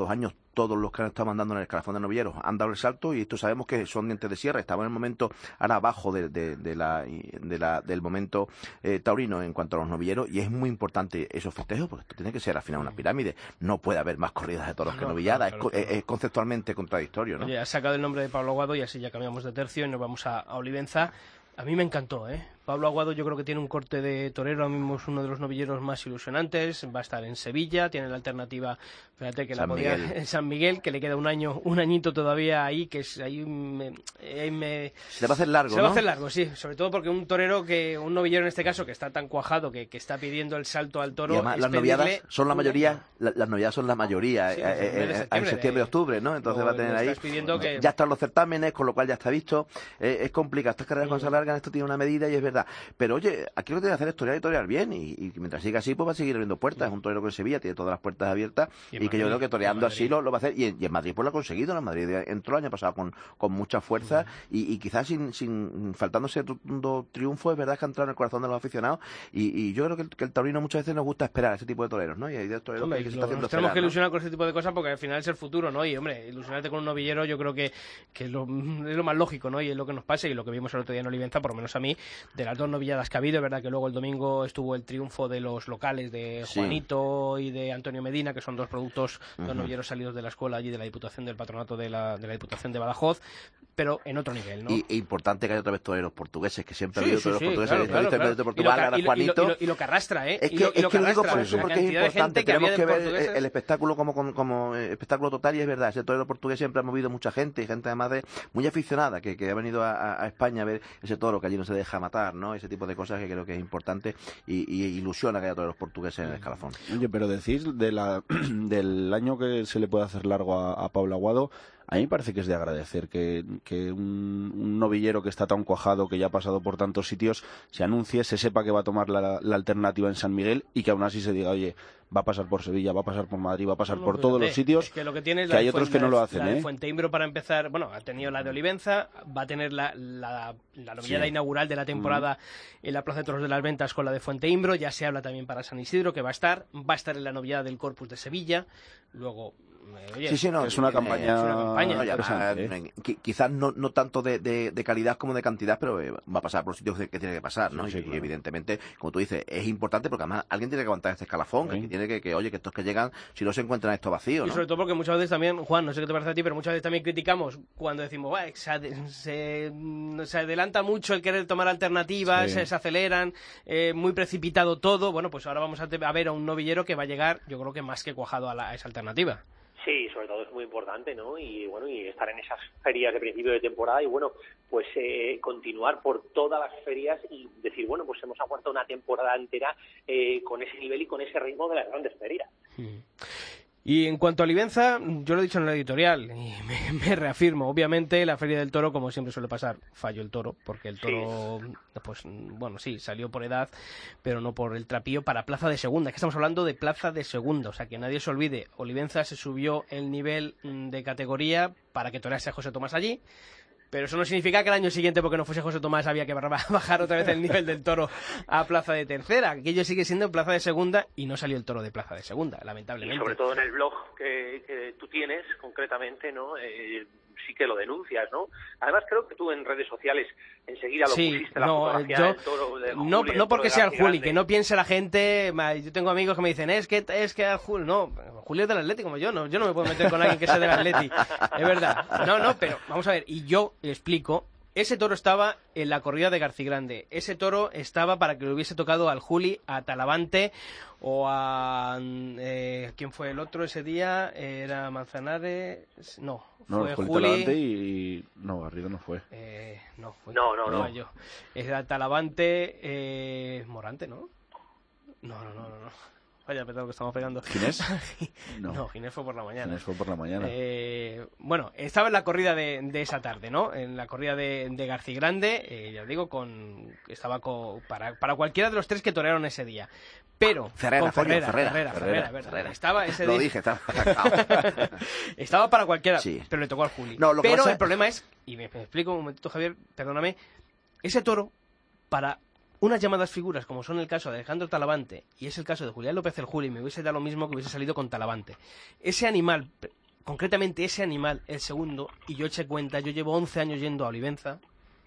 todos los que han estado mandando en el escalafón de novilleros han dado el salto, y esto sabemos que son dientes de sierra. Estamos en el momento ahora abajo de, de, de la, de la, del momento eh, taurino en cuanto a los novilleros, y es muy importante esos festejos, porque esto tiene que ser al final una pirámide. No puede haber más corridas de toros no, que novilladas. Claro, claro, es, claro. es conceptualmente contradictorio, ¿no? Oye, has sacado el nombre de Pablo Aguado y así ya cambiamos de tercio y nos vamos a, a Olivenza. A mí me encantó, ¿eh? Pablo Aguado yo creo que tiene un corte de torero, ahora mismo es uno de los novilleros más ilusionantes, va a estar en Sevilla, tiene la alternativa, fíjate que San la podía Miguel. en San Miguel, que le queda un año, un añito todavía ahí, que es ahí me, ahí me... Se le va a hacer largo, Se ¿no? va a hacer largo, sí, sobre todo porque un torero que, un novillero en este caso, que está tan cuajado, que, que está pidiendo el salto al toro... Y además, las noviadas son la mayoría, la, las noviadas son la mayoría, sí, eh, eh, en septiembre y octubre, ¿no? Entonces va a tener ahí... Que... Ya están los certámenes, con lo cual ya está visto, eh, es complicado, estas carreras cuando se alargan, esto tiene una medida y es verdad. Pero oye, aquí lo que tiene que hacer es torear y torear bien, y, y mientras siga así, pues va a seguir abriendo puertas. Es un torero que en Sevilla tiene todas las puertas abiertas, y, y que Madrid, yo creo que toreando así lo, lo va a hacer, y en, y en Madrid pues lo ha conseguido, ¿no? En Madrid entró el año pasado con, con mucha fuerza, uh-huh. y, y quizás sin, sin faltándose un triunfo, es verdad que ha entrado en el corazón de los aficionados, y, y yo creo que el, que el taurino muchas veces nos gusta esperar a ese tipo de toreros, ¿no? Y hay de toreros hombre, que, que se está haciendo nos tenemos esperar, que ¿no? ilusionar con este tipo de cosas, porque al final es el futuro, ¿no? Y hombre, ilusionarte con un novillero yo creo que, que es, lo, es lo más lógico, ¿no? Y es lo que nos pasa, y lo que vimos el otro día en Olivenza, por lo menos a mí, de las dos novilladas que ha habido. Es verdad que luego el domingo estuvo el triunfo de los locales de Juanito sí. y de Antonio Medina, que son dos productos, uh-huh. dos novilleros salidos de la escuela allí de la Diputación del Patronato de la, de la Diputación de Badajoz, pero en otro nivel, ¿no? Y e importante que haya otra vez toreros portugueses, que siempre sí, ha habido sí, toreros sí, portugueses, claro, claro, claro. de Portugal, y, lo, y, lo, y, lo, y lo que arrastra, ¿eh? Es que, y lo, y es lo que que lo digo por arrastra, eso, porque es importante. Tenemos que ver el, el espectáculo como, como, como eh, espectáculo total, y es verdad, ese torero portugués siempre ha movido mucha gente, y gente además de muy aficionada, que, que ha venido a, a España a ver ese toro, que allí no se deja matar, ¿no? Ese tipo de cosas que creo que es importante, y, y ilusiona que haya toreros portugueses en el escalafón. Oye, pero decís de la, del año que se le puede hacer largo a, a Pablo Aguado, a mí me parece que es de agradecer que, que un, un novillero que está tan cuajado, que ya ha pasado por tantos sitios, se anuncie, se sepa que va a tomar la, la alternativa en San Miguel, y que aún así se diga, oye, va a pasar por Sevilla, va a pasar por Madrid, va a pasar no, por fíjate, todos los sitios, es que, lo que, tiene es que hay otros Fuente, que no lo hacen. La ¿eh? de Fuenteimbro, para empezar, bueno, ha tenido la de Olivenza, va a tener la, la, la novillada sí. inaugural de la temporada mm. en la Plaza de Toros de las Ventas con la de Fuenteimbro, ya se habla también para San Isidro, que va a estar, va a estar en la novillada del Corpus de Sevilla, luego... Oye, sí, sí, no, es una eh, campaña, es una campaña no, ya, ¿eh? Quizás no, no tanto de, de, de calidad como de cantidad, pero eh, va a pasar por los sitios que, que tiene que pasar, ¿no? Sí, sí, y, claro. y evidentemente, como tú dices, es importante porque además alguien tiene que aguantar este escalafón, sí. que tiene que, que, oye, que estos que llegan, si no se encuentran esto vacío, ¿no? Y sobre todo porque muchas veces también, Juan, no sé qué te parece a ti, pero muchas veces también criticamos cuando decimos, se, ad se, se adelanta mucho el querer tomar alternativas, sí. se, se aceleran, eh, muy precipitado todo. Bueno, pues ahora vamos a, a ver a un novillero que va a llegar, yo creo que más que cuajado a, la, a esa alternativa. Sí, sobre todo es muy importante, ¿no? Y bueno, y estar en esas ferias de principio de temporada y bueno, pues eh, continuar por todas las ferias y decir, bueno, pues hemos aguantado una temporada entera eh, con ese nivel y con ese ritmo de las grandes ferias. Mm. Y en cuanto a Olivenza, yo lo he dicho en la editorial y me, me reafirmo. Obviamente, la Feria del Toro, como siempre suele pasar, falló el toro, porque el toro, sí. pues bueno, sí, salió por edad, pero no por el trapío para plaza de segunda. Que estamos hablando de plaza de segunda, o sea, que nadie se olvide. Olivenza se subió el nivel de categoría para que torease a José Tomás allí. Pero eso no significa que el año siguiente, porque no fuese José Tomás, había que bajar otra vez el nivel del toro a plaza de tercera. Aquello sigue siendo en plaza de segunda y no salió el toro de plaza de segunda, lamentablemente. Y sobre todo en el blog que, que tú tienes, concretamente, ¿no? Eh, sí que lo denuncias, ¿no? Además, creo que tú en redes sociales enseguida lo sí, pusiste, la no, fotografía yo, del toro del Juli, no, no porque sea el Juli, grande. Que no piense la gente. Yo tengo amigos que me dicen, es que es que el Juli, no, Juli es del Atleti como yo, no, yo no me puedo meter con alguien que sea del Atleti, es verdad. No, no, pero vamos a ver, y yo explico. Ese toro estaba en la corrida de Garcigrande. Ese toro estaba para que le hubiese tocado al Juli, a Talavante o a... Eh, ¿quién fue el otro ese día? Era Manzanares... No, no fue Juli. Juli Talavante y... No, Garrido no fue. Eh, no, fue... No, no, no. Yo. Era Talavante... Eh, Morante, ¿no? No, no, no, no. no. Vaya, pero que estamos pegando. ¿Ginés? No. no, Ginés fue por la mañana. Ginés fue por la mañana. Eh, bueno, estaba en la corrida de, de esa tarde, ¿no? En la corrida de, de Garcigrande, eh, ya os digo, con, estaba con, para, para cualquiera de los tres que torearon ese día. Pero Ferrera, con Ferrera, coño, Ferrera, Ferrera, Ferrera, Ferrera, Ferrera. Estaba ese Lo día. dije, estaba Estaba para cualquiera, sí. pero le tocó al Juli. No, lo pero pasa... el problema es, y me, me explico un momentito, Javier, perdóname, ese toro, para unas llamadas figuras, como son el caso de Alejandro Talavante y es el caso de Julián López el Juli, me hubiese dado lo mismo que hubiese salido con Talavante. Ese animal concretamente ese animal, el segundo, y yo eché cuenta, yo llevo once años yendo a Olivenza,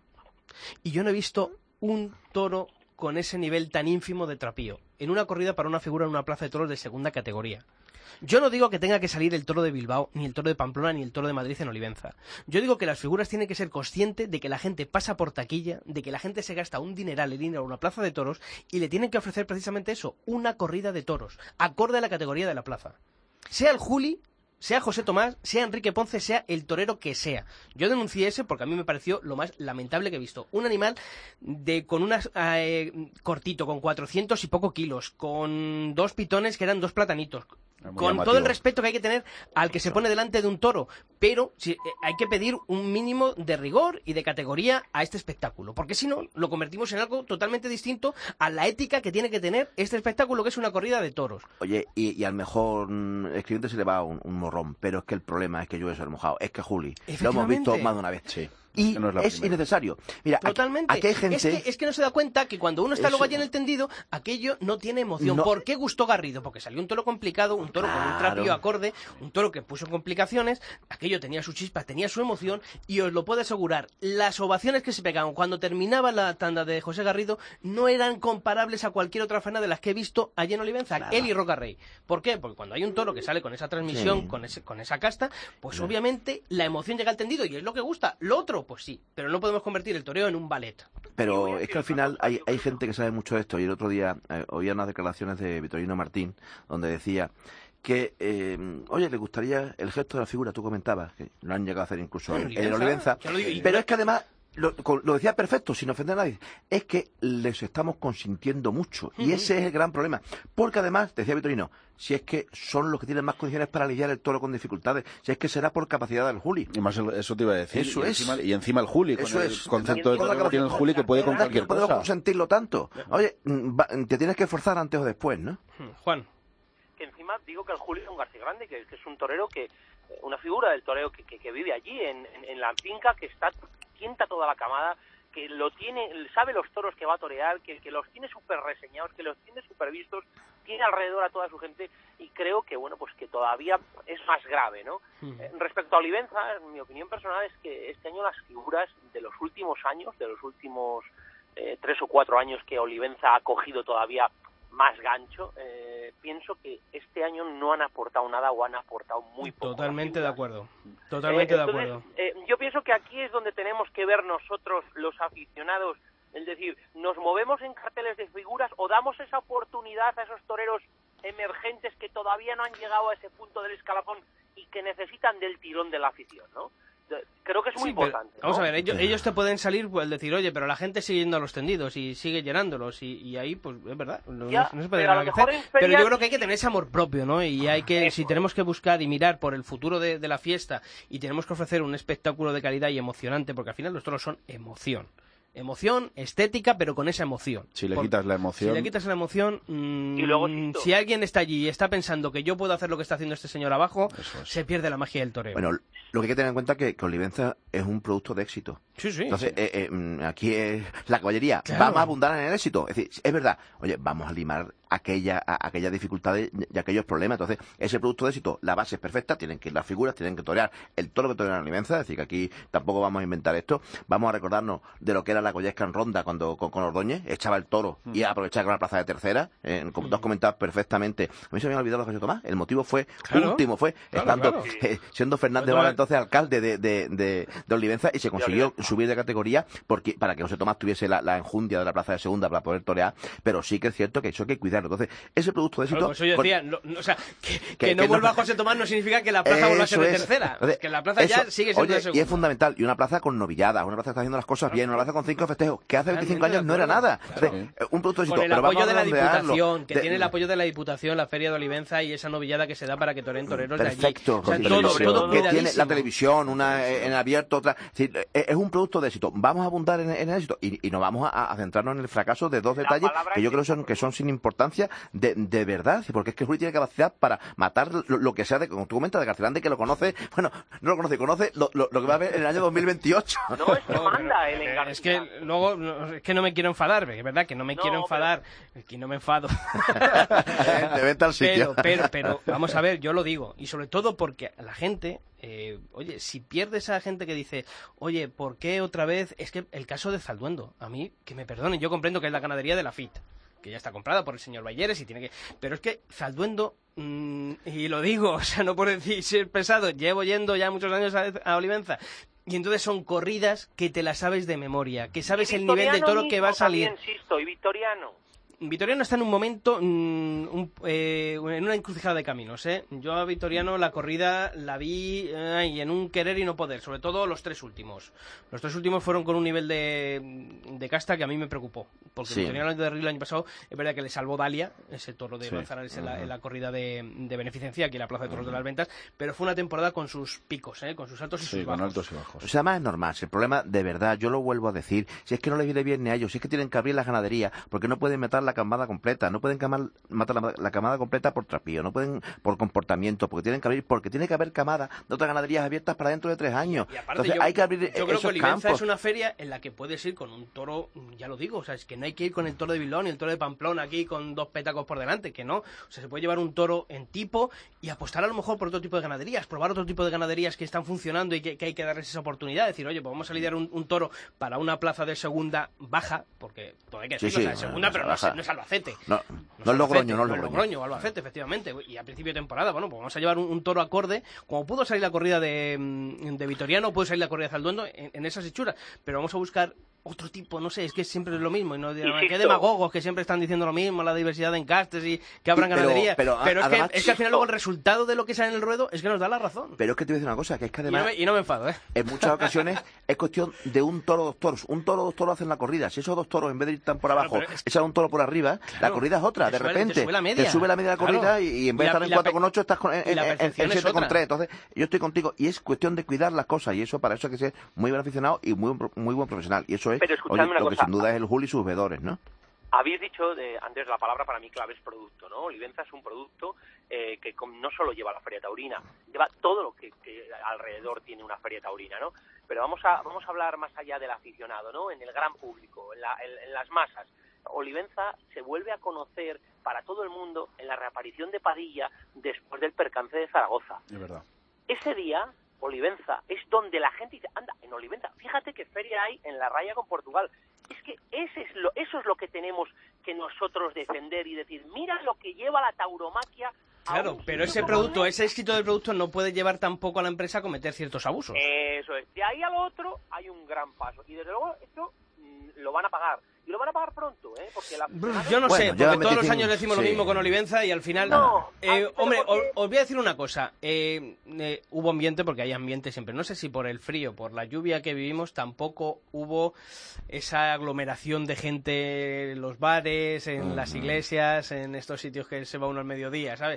y yo no he visto un toro con ese nivel tan ínfimo de trapío, en una corrida para una figura en una plaza de toros de segunda categoría. Yo no digo que tenga que salir el toro de Bilbao, ni el toro de Pamplona, ni el toro de Madrid en Olivenza. Yo digo que las figuras tienen que ser conscientes de que la gente pasa por taquilla, de que la gente se gasta un dineral en ir a una plaza de toros y le tienen que ofrecer precisamente eso, una corrida de toros, acorde a la categoría de la plaza. Sea el Juli, sea José Tomás, sea Enrique Ponce, sea el torero que sea. Yo denuncié ese porque a mí me pareció lo más lamentable que he visto. Un animal de con unas eh, cortito, con cuatrocientos y poco kilos, con dos pitones que eran dos platanitos, con llamativo. Todo el respeto que hay que tener al que se pone delante de un toro, pero si, eh, hay que pedir un mínimo de rigor y de categoría a este espectáculo, porque si no, lo convertimos en algo totalmente distinto a la ética que tiene que tener este espectáculo, que es una corrida de toros. Oye, y, y al mejor mm, escribiente se le va un, un morrón, pero es que el problema es que llueve sobre mojado, es que Juli, lo hemos visto más de una vez. Sí. Y no es, es innecesario. Mira, totalmente. Aquí, aquí hay gente... es, que, es que no se da cuenta que cuando uno está Eso... luego allí en el tendido, aquello no tiene emoción. No... ¿Por qué gustó Garrido? Porque salió un toro complicado, un toro claro. con un trapío acorde, un toro que puso complicaciones, aquello tenía su chispa, tenía su emoción, y os lo puedo asegurar, las ovaciones que se pegaban cuando terminaba la tanda de José Garrido no eran comparables a cualquier otra faena de las que he visto allí en Olivenza, claro. Él y Roca Rey. ¿Por qué? Porque cuando hay un toro que sale con esa transmisión, sí. con, ese, con esa casta, pues sí. obviamente la emoción llega al tendido y es lo que gusta. Lo otro, pues sí, pero no podemos convertir el toreo en un ballet. Pero es que al final hay, hay gente que sabe mucho de esto, y el otro día eh, oía unas declaraciones de Vitorino Martín donde decía que, eh, oye, le gustaría el gesto de la figura, tú comentabas, que lo han llegado a hacer incluso en, en Olivenza, pero es que además Lo, lo decía perfecto, sin ofender a nadie, es que les estamos consintiendo mucho, y ese es el gran problema, porque además, decía Vitorino, si es que son los que tienen más condiciones para lidiar el toro con dificultades, si es que será por capacidad del Juli. Y más eso te iba a decir, eso y, es. Encima, y encima el Juli, eso con el es. concepto de toro que tiene el Juli, que puede con cualquier cosa. No podemos consentirlo tanto. Oye, te tienes que esforzar antes o después, ¿no? Juan. Que encima digo que el Juli es un García Grande, que, que es un torero que, una figura del toreo que, que, que vive allí, en, en, en la finca, que está sienta toda la camada, que lo tiene, sabe los toros que va a torear, que, que los tiene súper reseñados, que los tiene súper vistos, tiene alrededor a toda su gente, y creo que, bueno, pues que todavía es más grave, ¿no? Uh-huh. Eh, respecto a Olivenza, mi opinión personal es que este año las figuras de los últimos años, de los últimos eh, tres o cuatro años que Olivenza ha cogido todavía más gancho, eh, pienso que este año no han aportado nada o han aportado muy poco. Totalmente de acuerdo, totalmente eh, entonces, de acuerdo. Eh, yo pienso que aquí es donde tenemos que ver nosotros, los aficionados, es decir, nos movemos en carteles de figuras o damos esa oportunidad a esos toreros emergentes que todavía no han llegado a ese punto del escalafón y que necesitan del tirón de la afición, ¿no? Creo que es muy sí, importante. Pero, vamos ¿no? a ver, ellos, ellos te pueden salir pues decir, oye, pero la gente sigue yendo a los tendidos y sigue llenándolos, y, y ahí, pues, es verdad, no, ya, no se puede nada que hacer. Feria... Pero yo creo que hay que tener ese amor propio, ¿no? Y hay que, Eso. si tenemos que buscar y mirar por el futuro de, de la fiesta, y tenemos que ofrecer un espectáculo de calidad y emocionante, porque al final los toros son emoción. Emoción, estética, pero con esa emoción. Si le Por, quitas la emoción... Si le quitas la emoción... Mmm, y luego, si alguien está allí y está pensando que yo puedo hacer lo que está haciendo este señor abajo, es. se pierde la magia del toreo. Bueno, lo que hay que tener en cuenta es que, que Olivenza es un producto de éxito. Sí, sí. Entonces, sí. Eh, eh, aquí es la caballería. Claro. Vamos a abundar en el éxito. Es decir, es verdad. Oye, vamos a limar aquella, a, aquellas dificultades y aquellos problemas. Entonces, ese producto de éxito, la base es perfecta, tienen que ir las figuras, tienen que torear el toro que torea en Olivenza, es decir, que aquí tampoco vamos a inventar esto. Vamos a recordarnos de lo que era la Goyesca en Ronda cuando con, con Ordóñez, echaba el toro mm. y aprovechaba con la plaza de tercera, eh, como mm. tú has comentado perfectamente. A mí se me había olvidado lo que José Tomás. El motivo fue, claro. último fue, claro, estando, claro. Eh, siendo Fernández Vara entonces alcalde de, de, de, de Olivenza, y se consiguió subir de categoría porque para que José Tomás tuviese la, la enjundia de la plaza de segunda para poder torear, pero sí que es cierto que eso hay que cuidarlo. Entonces, ese producto de éxito... Claro, pues yo decía, con... no, no, o sea, que, que, que no que vuelva no... José Tomás no significa que la plaza vuelva a ser de tercera. Entonces, que la plaza eso, ya sigue siendo oye, de segunda. Y es fundamental, y una plaza con novilladas, una plaza que está haciendo las cosas claro, bien, una plaza con cinco festejos, que hace veinticinco años no era nada. Claro. Entonces, un producto de éxito, con el pero apoyo vamos de la Diputación, que de... tiene el apoyo de la Diputación, la Feria de Olivenza y esa novillada que se da para que toren toreros perfecto, de allí. O sea, todo, todo que tiene la televisión, una en abierto, otra... Es, decir, es un producto de éxito. Vamos a abundar en, en el éxito y, y no vamos a, a centrarnos en el fracaso de dos detalles que yo creo son, que son sin importancia importancia de, de verdad, porque es que el Juli tiene capacidad para matar lo, lo que sea, de, como tú comentas, de Garcilán, de que lo conoce, bueno, no lo conoce, conoce lo, lo, lo que va a haber en el año dos mil veintiocho. No, es que manda él en Es que luego, no, es que no me quiero enfadar, es verdad que no me No, quiero enfadar, pero... es que no me enfado. Te vete al sitio. Pero, pero, pero, vamos a ver, yo lo digo, y sobre todo porque la gente, eh, oye, si pierdes a gente que dice, oye, ¿por qué otra vez? Es que el caso de Zalduendo, a mí, que me perdonen, yo comprendo que es la ganadería de la F I T, que ya está comprada por el señor Balleres y tiene que... Pero es que Zalduendo, mmm, y lo digo, o sea, no por decir ser pesado, llevo yendo ya muchos años a, a Olivenza, y entonces son corridas que te las sabes de memoria, que sabes el nivel de toro que va a salir. También, insisto, y Victoriano. Vitoriano está en un momento, mmm, un, eh, en una encrucijada de caminos, ¿eh? Yo a Vitoriano la corrida la vi eh, en un querer y no poder, sobre todo los tres últimos. Los tres últimos fueron con un nivel de, de casta que a mí me preocupó, porque Sí. Vitoriano de Río el año pasado, es verdad que le salvó Dalia, ese toro de Sí. Manzanares en, la, Ujú. en la corrida de, de beneficencia, aquí en la Plaza de Toros de las Ventas, pero fue una temporada con sus picos, ¿eh? Con sus altos y Sí, sus con bajos. altos y bajos. O sea, además es normal, si el problema, de verdad, yo lo vuelvo a decir, si es que no les viene bien ni a ellos, si es que tienen que abrir las ganaderías, porque no pueden matar la camada completa, no pueden camar, matar la, la camada completa por trapío, no pueden por comportamiento, porque tienen que abrir, porque tiene que haber camadas de otras ganaderías abiertas para dentro de tres años. Y aparte, Entonces yo, hay que abrir yo creo que esos Olivenza campos. es una feria en la que puedes ir con un toro, ya lo digo, o sea, es que no hay que ir con el toro de Bilbao ni el toro de Pamplona aquí con dos petacos por delante, que no. O sea, se puede llevar un toro en tipo y apostar a lo mejor por otro tipo de ganaderías, probar otro tipo de ganaderías que están funcionando y que, que hay que darles esa oportunidad. Decir, oye, pues vamos a lidiar un, un toro para una plaza de segunda baja, porque todo hay que Sí, decirlo, sí, o sea, segunda, no, pero no es, baja. no es Albacete. No, No no es Logroño, no es no es Logroño. Logroño o Albacete, efectivamente. Y a principio de temporada, bueno, pues vamos a llevar un, un toro acorde. Como pudo salir la corrida de, mm, de Vitoriano, puede salir la corrida de Zalduendo en, en esas hechuras. Pero vamos a buscar otro tipo, no sé, es que siempre es lo mismo. Y no, Insisto. qué demagogos que siempre están diciendo lo mismo, la diversidad de encastes y que abran Pero- ganadería. pero, Pero, es, además, que, es que al final luego el resultado de lo que sale en el ruedo es que nos da la razón. Pero es que te voy a decir una cosa, que es que Y no, además... me, y no me enfado, ¿eh? En muchas ocasiones es cuestión de un toro o dos toros. Un toro o dos toros hacen la corrida. Si esos dos toros, en vez de ir tan por Claro, abajo, pero es- echan un toro por arriba, la corrida es otra. te De sube- te repente sube la media. te sube la media de la Claro. corrida y, y en vez Y de la- estar y en la cuatro pe- con ocho estás con, en, y la en- en- percepción en es siete con otra. tres. Entonces, yo estoy contigo. Y es cuestión de cuidar las cosas. Y eso, para eso hay que ser muy buen aficionado y muy, buen- muy buen profesional. Y eso es, Pero escuchadme oye, una lo que cosa. sin duda es el Juli y sus veedores, ¿no? Habéis dicho, de, antes la palabra para mí clave es producto, ¿no? Olivenza es un producto eh, que com- no solo lleva la feria taurina, lleva todo lo que, que alrededor tiene una feria taurina, ¿no? Pero vamos a vamos a hablar más allá del aficionado, ¿no? En el gran público, en, la, en, en las masas. Olivenza se vuelve a conocer para todo el mundo en la reaparición de Padilla después del percance de Zaragoza. Es verdad. Ese día, Olivenza es donde la gente dice, anda, en Olivenza, fíjate qué feria hay en la raya con Portugal. Es que ese es lo, eso es lo que tenemos que nosotros defender y decir, mira lo que lleva la tauromaquia. a Claro, un pero sitio ese como producto, Olivenza. ese éxito del producto no puede llevar tampoco a la empresa a cometer ciertos abusos. Eso es. De ahí al otro hay un gran paso. Y desde luego esto mm, lo van a pagar. Y lo van a pagar pronto, ¿eh? Porque la... Brr, Yo no Bueno, sé, lleva porque todos los veinticinco, años decimos sí. lo mismo con Olivenza y al final... No, Eh, ah, pero hombre, porque- os, os voy a decir una cosa. Eh, eh, hubo ambiente, porque hay ambiente siempre. No sé si por el frío, por la lluvia que vivimos, tampoco hubo esa aglomeración de gente en los bares, en las iglesias, en estos sitios que se va uno al mediodía, ¿sabes?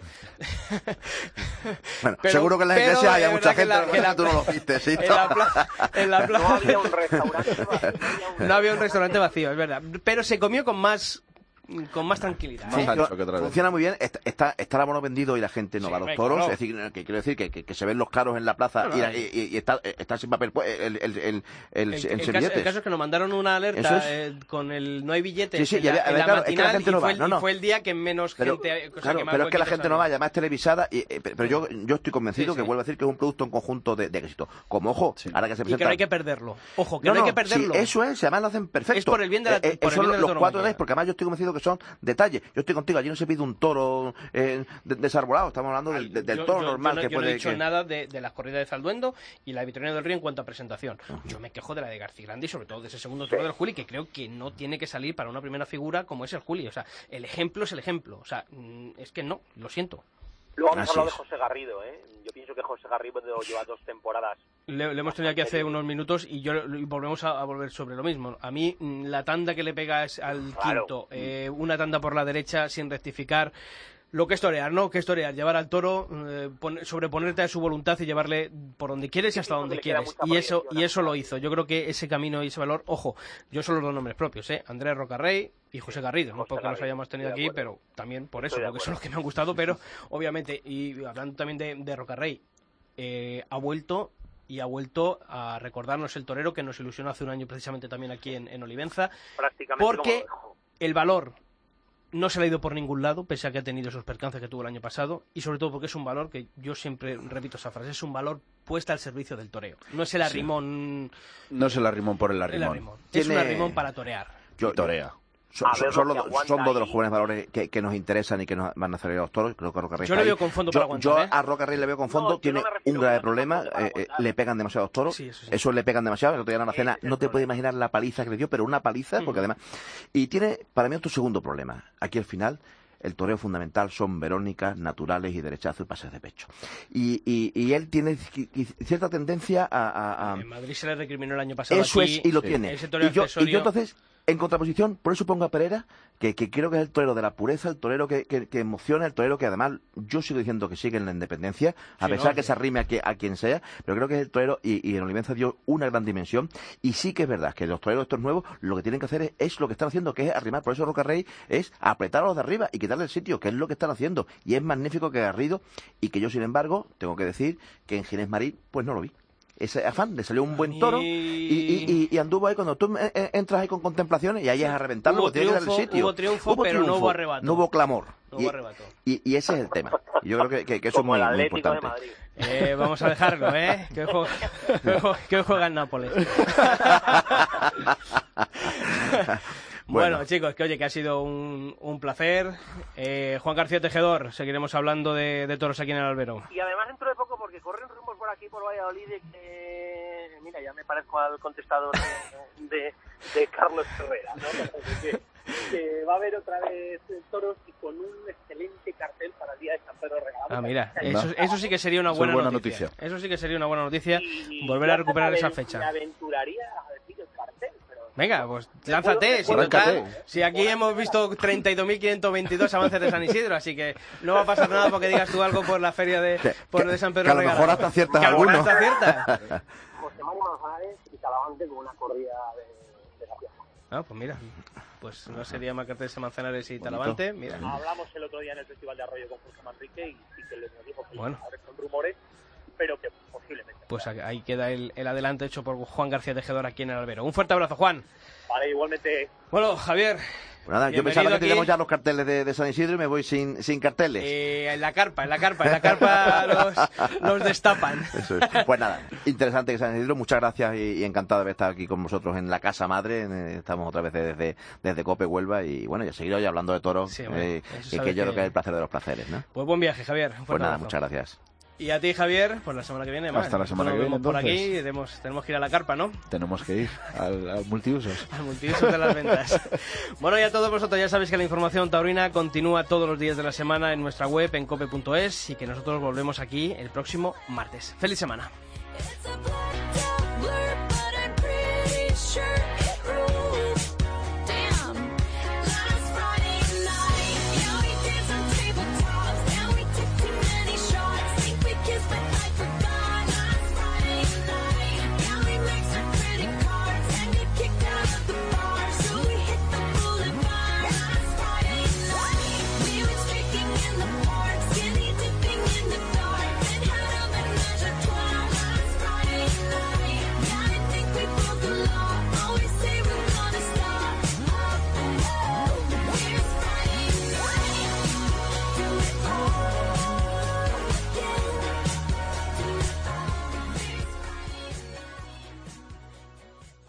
Bueno, Pero- seguro que en las pero iglesias es haya mucha verdad que gente, la- lo que que pasa la- es que tú no lo viste, ¿sí? En la plaza... En la No plaza había un restaurante vacío, no había un- no había un restaurante vacío, es verdad. Pero se comió con más con más tranquilidad. Más ¿eh? ancho que otra vez. Funciona muy bien, está, está, está el abono vendido y la gente no Sí, va a los hombre, toros, claro. es decir, que quiero decir que, que, que se ven los caros en la plaza No, no, y, no. y- y- y está, está sin papel, pues, el, el, el, el, el, El, en el caso, servilletes. el caso es que nos mandaron una Eso alerta es. eh, con el no hay billetes Sí, sí, en y la, había- en había- la claro, es que la matinal gente y, no fue va, el, no, y no. fue el día que menos Pero, gente... cosa claro, que más pero es que la huequitos gente no va, había. además es televisada, y, eh, pero yo, yo estoy convencido Sí, que sí. vuelvo a decir que es un producto en conjunto de, de éxito. Como, ojo, ahora que se Y que presenta... no hay que perderlo. Ojo, que No, no, no, hay que perderlo. sí, eso es, y además lo hacen perfecto. Es por el bien de la- Eh, eh, por el son bien de la los cuatro tauromaquia. days, porque además yo estoy convencido que son detalles. Yo estoy contigo, allí no se pide un toro eh, de- desarbolado, estamos hablando del, del- del Yo- toro yo- normal yo no, que yo no puede... he dicho que- nada de, de las corridas de Zalduendo y la Victoria del Río en cuanto a presentación. Yo me quejo de la de García Grande y sobre todo de ese segundo toro del Juli, que creo que no tiene que salir para una primera figura como es el Juli. O sea, el ejemplo es el ejemplo. O sea, mm, es que no, lo siento. Luego hemos Así hablado es. de José Garrido, ¿eh? Yo pienso que José Garrido lleva dos temporadas. Le, le hemos tenido aquí hace unos minutos y yo y volvemos a, a volver sobre lo mismo. A mí, mm, la tanda que le pega es al Claro. quinto, eh, una tanda por la derecha sin rectificar. Lo que es torear, ¿no? Que es torear, llevar al toro, eh, pon- sobreponerte a su voluntad y llevarle por donde quieres y hasta donde quieres. Y eso y eso lo hizo. Yo creo que ese camino y ese valor, ojo, yo son los dos nombres propios, ¿eh? Andrés Rocarrey y José Garrido, no porque los hayamos tenido aquí, pero también por eso, porque son los que me han gustado, pero obviamente, y hablando también de, de Rocarrey, eh, ha vuelto y ha vuelto a recordarnos el torero que nos ilusionó hace un año precisamente también aquí en, en Olivenza, Prácticamente porque como lo el valor no se le ha ido por ningún lado, pese a que ha tenido esos percances que tuvo el año pasado, y sobre todo porque es un valor que yo siempre repito esa frase, es un valor puesta al servicio del toreo. No es el arrimón. No es el arrimón por el El arrimón. arrimón. Es un Tiene- arrimón para torear. Yo, Torea. Son, A ver son- son lo los- que aguanta son dos de los ahí. jóvenes valores que, que nos interesan y que nos van a hacer los toros. Creo que Rocarrey Yo está le veo ahí. con fondo yo, para aguantar, yo ¿eh? a Rocarrey le veo con fondo, No, yo tiene no me refiero un grave a con problema, fondo para eh, eh, aguantar. le pegan demasiados toros, Sí, eso sí. eso le pegan demasiado, el otro día en la cena Ese es no el te puedes problema. imaginar la paliza que le dio, pero una paliza, porque además... Y tiene, para mí, otro segundo problema. Aquí al final... El toreo fundamental son verónicas, naturales y derechazos y pases de pecho. Y, y, y él tiene ci- ci- cierta tendencia a... a- a- En Madrid se le recriminó el año pasado. Eso aquí, es, y lo sí, tiene. ese toreo Y yo, y accesorio- yo entonces, en contraposición, por eso pongo a Pereira, que, que creo que es el torero de la pureza, el torero que, que, que emociona, el torero que además yo sigo diciendo que sigue en la independencia, a Sí, pesar no, que sí. se arrime a, que- a quien sea, pero creo que es el torero y, y en Olivenza dio una gran dimensión. Y sí que es verdad que los toreros estos nuevos lo que tienen que hacer es, es lo que están haciendo, que es arrimar. Por eso Rocarrey es apretar a los de arriba y quitarle el sitio, que es lo que están haciendo. Y es magnífico que Garrido, y que yo, sin embargo, tengo que decir que en Ginés Marín, pues no lo vi. Ese afán, le salió un buen mí- toro y, y, y- y anduvo ahí cuando tú eh, eh, entras ahí con contemplaciones y ahí es a reventarlo, Hubo porque tiene que dar el triunfo, sitio. hubo triunfo, pero no hubo arrebato. No hubo clamor. No hubo y, arrebato. y- y ese es el tema. Y yo creo que, que- que eso como es el muy, muy Atlético de importante. Madrid. Eh, vamos a dejarlo, ¿eh? Que hoy juega, que hoy juega en Nápoles. Bueno, Bueno. chicos, que oye, que ha sido un, un placer. Eh, Juan García Tejedor, seguiremos hablando de, de toros aquí en el Albero. Y además dentro de poco, porque corren rumores por aquí, por Valladolid, de que, mira, ya me parezco al contestador de, de, de Carlos Herrera, ¿no? Que, que va a haber otra vez toros y con un excelente cartel para el día de San Pedro Regalado. Ah, mira, eso, eso sí que sería una Eso es buena, buena noticia. noticia. Eso sí que sería una buena noticia, Y volver a ya recuperar me esa aven- fecha. Me aventuraría a decir el cartel, pero... Venga, pues lánzate, si Arráncate. total, si aquí hemos visto treinta y dos mil quinientos veintidós avances de San Isidro, así que no va a pasar nada porque digas tú algo por la feria de, Que- por que- de San Pedro que a lo Regalado. mejor hasta aciertas Que a lo mejor alguno. hasta aciertas. José María Manzanares y Talavante con una corrida de, de la pieza. Ah, pues mira, pues no sería más cartel de Manzanares y Talavante, mira. Hablamos el otro día en el Festival de Arroyo con Jorge Manrique y sí que les dijo que Bueno. ahora son rumores, pero que posiblemente. Pues ahí queda el, el adelanto hecho por Juan García Tejedor aquí en el Albero. Un fuerte abrazo, Juan. Vale, igualmente. Bueno, Javier, Pues nada, yo Bienvenido pensaba que aquí. teníamos ya los carteles de, de San Isidro y me voy sin, sin carteles. eh, en la carpa, en la carpa, en la carpa los, los destapan. Eso es. Pues nada, interesante que San Isidro, muchas gracias y, y encantado de estar aquí con vosotros en la casa madre. En- Estamos otra vez desde, desde Cope Huelva y bueno, ya seguiré hoy hablando de toros, Sí, hombre, eh, eso y sabes que yo que- creo que es el placer de los placeres, ¿no? Pues buen viaje, Javier. Un fuerte Pues nada, abrazo. muchas gracias. Y a ti, Javier, pues la semana que viene más. Hasta la semana Nos que viene, vemos por aquí, entonces. tenemos, tenemos que ir a la carpa, ¿no? Tenemos que ir al, al multiusos. Al multiuso de las ventas. Bueno, y a todos vosotros ya sabéis que la información taurina continúa todos los días de la semana en nuestra web en cope punto es y que nosotros volvemos aquí el próximo martes. ¡Feliz semana! It's a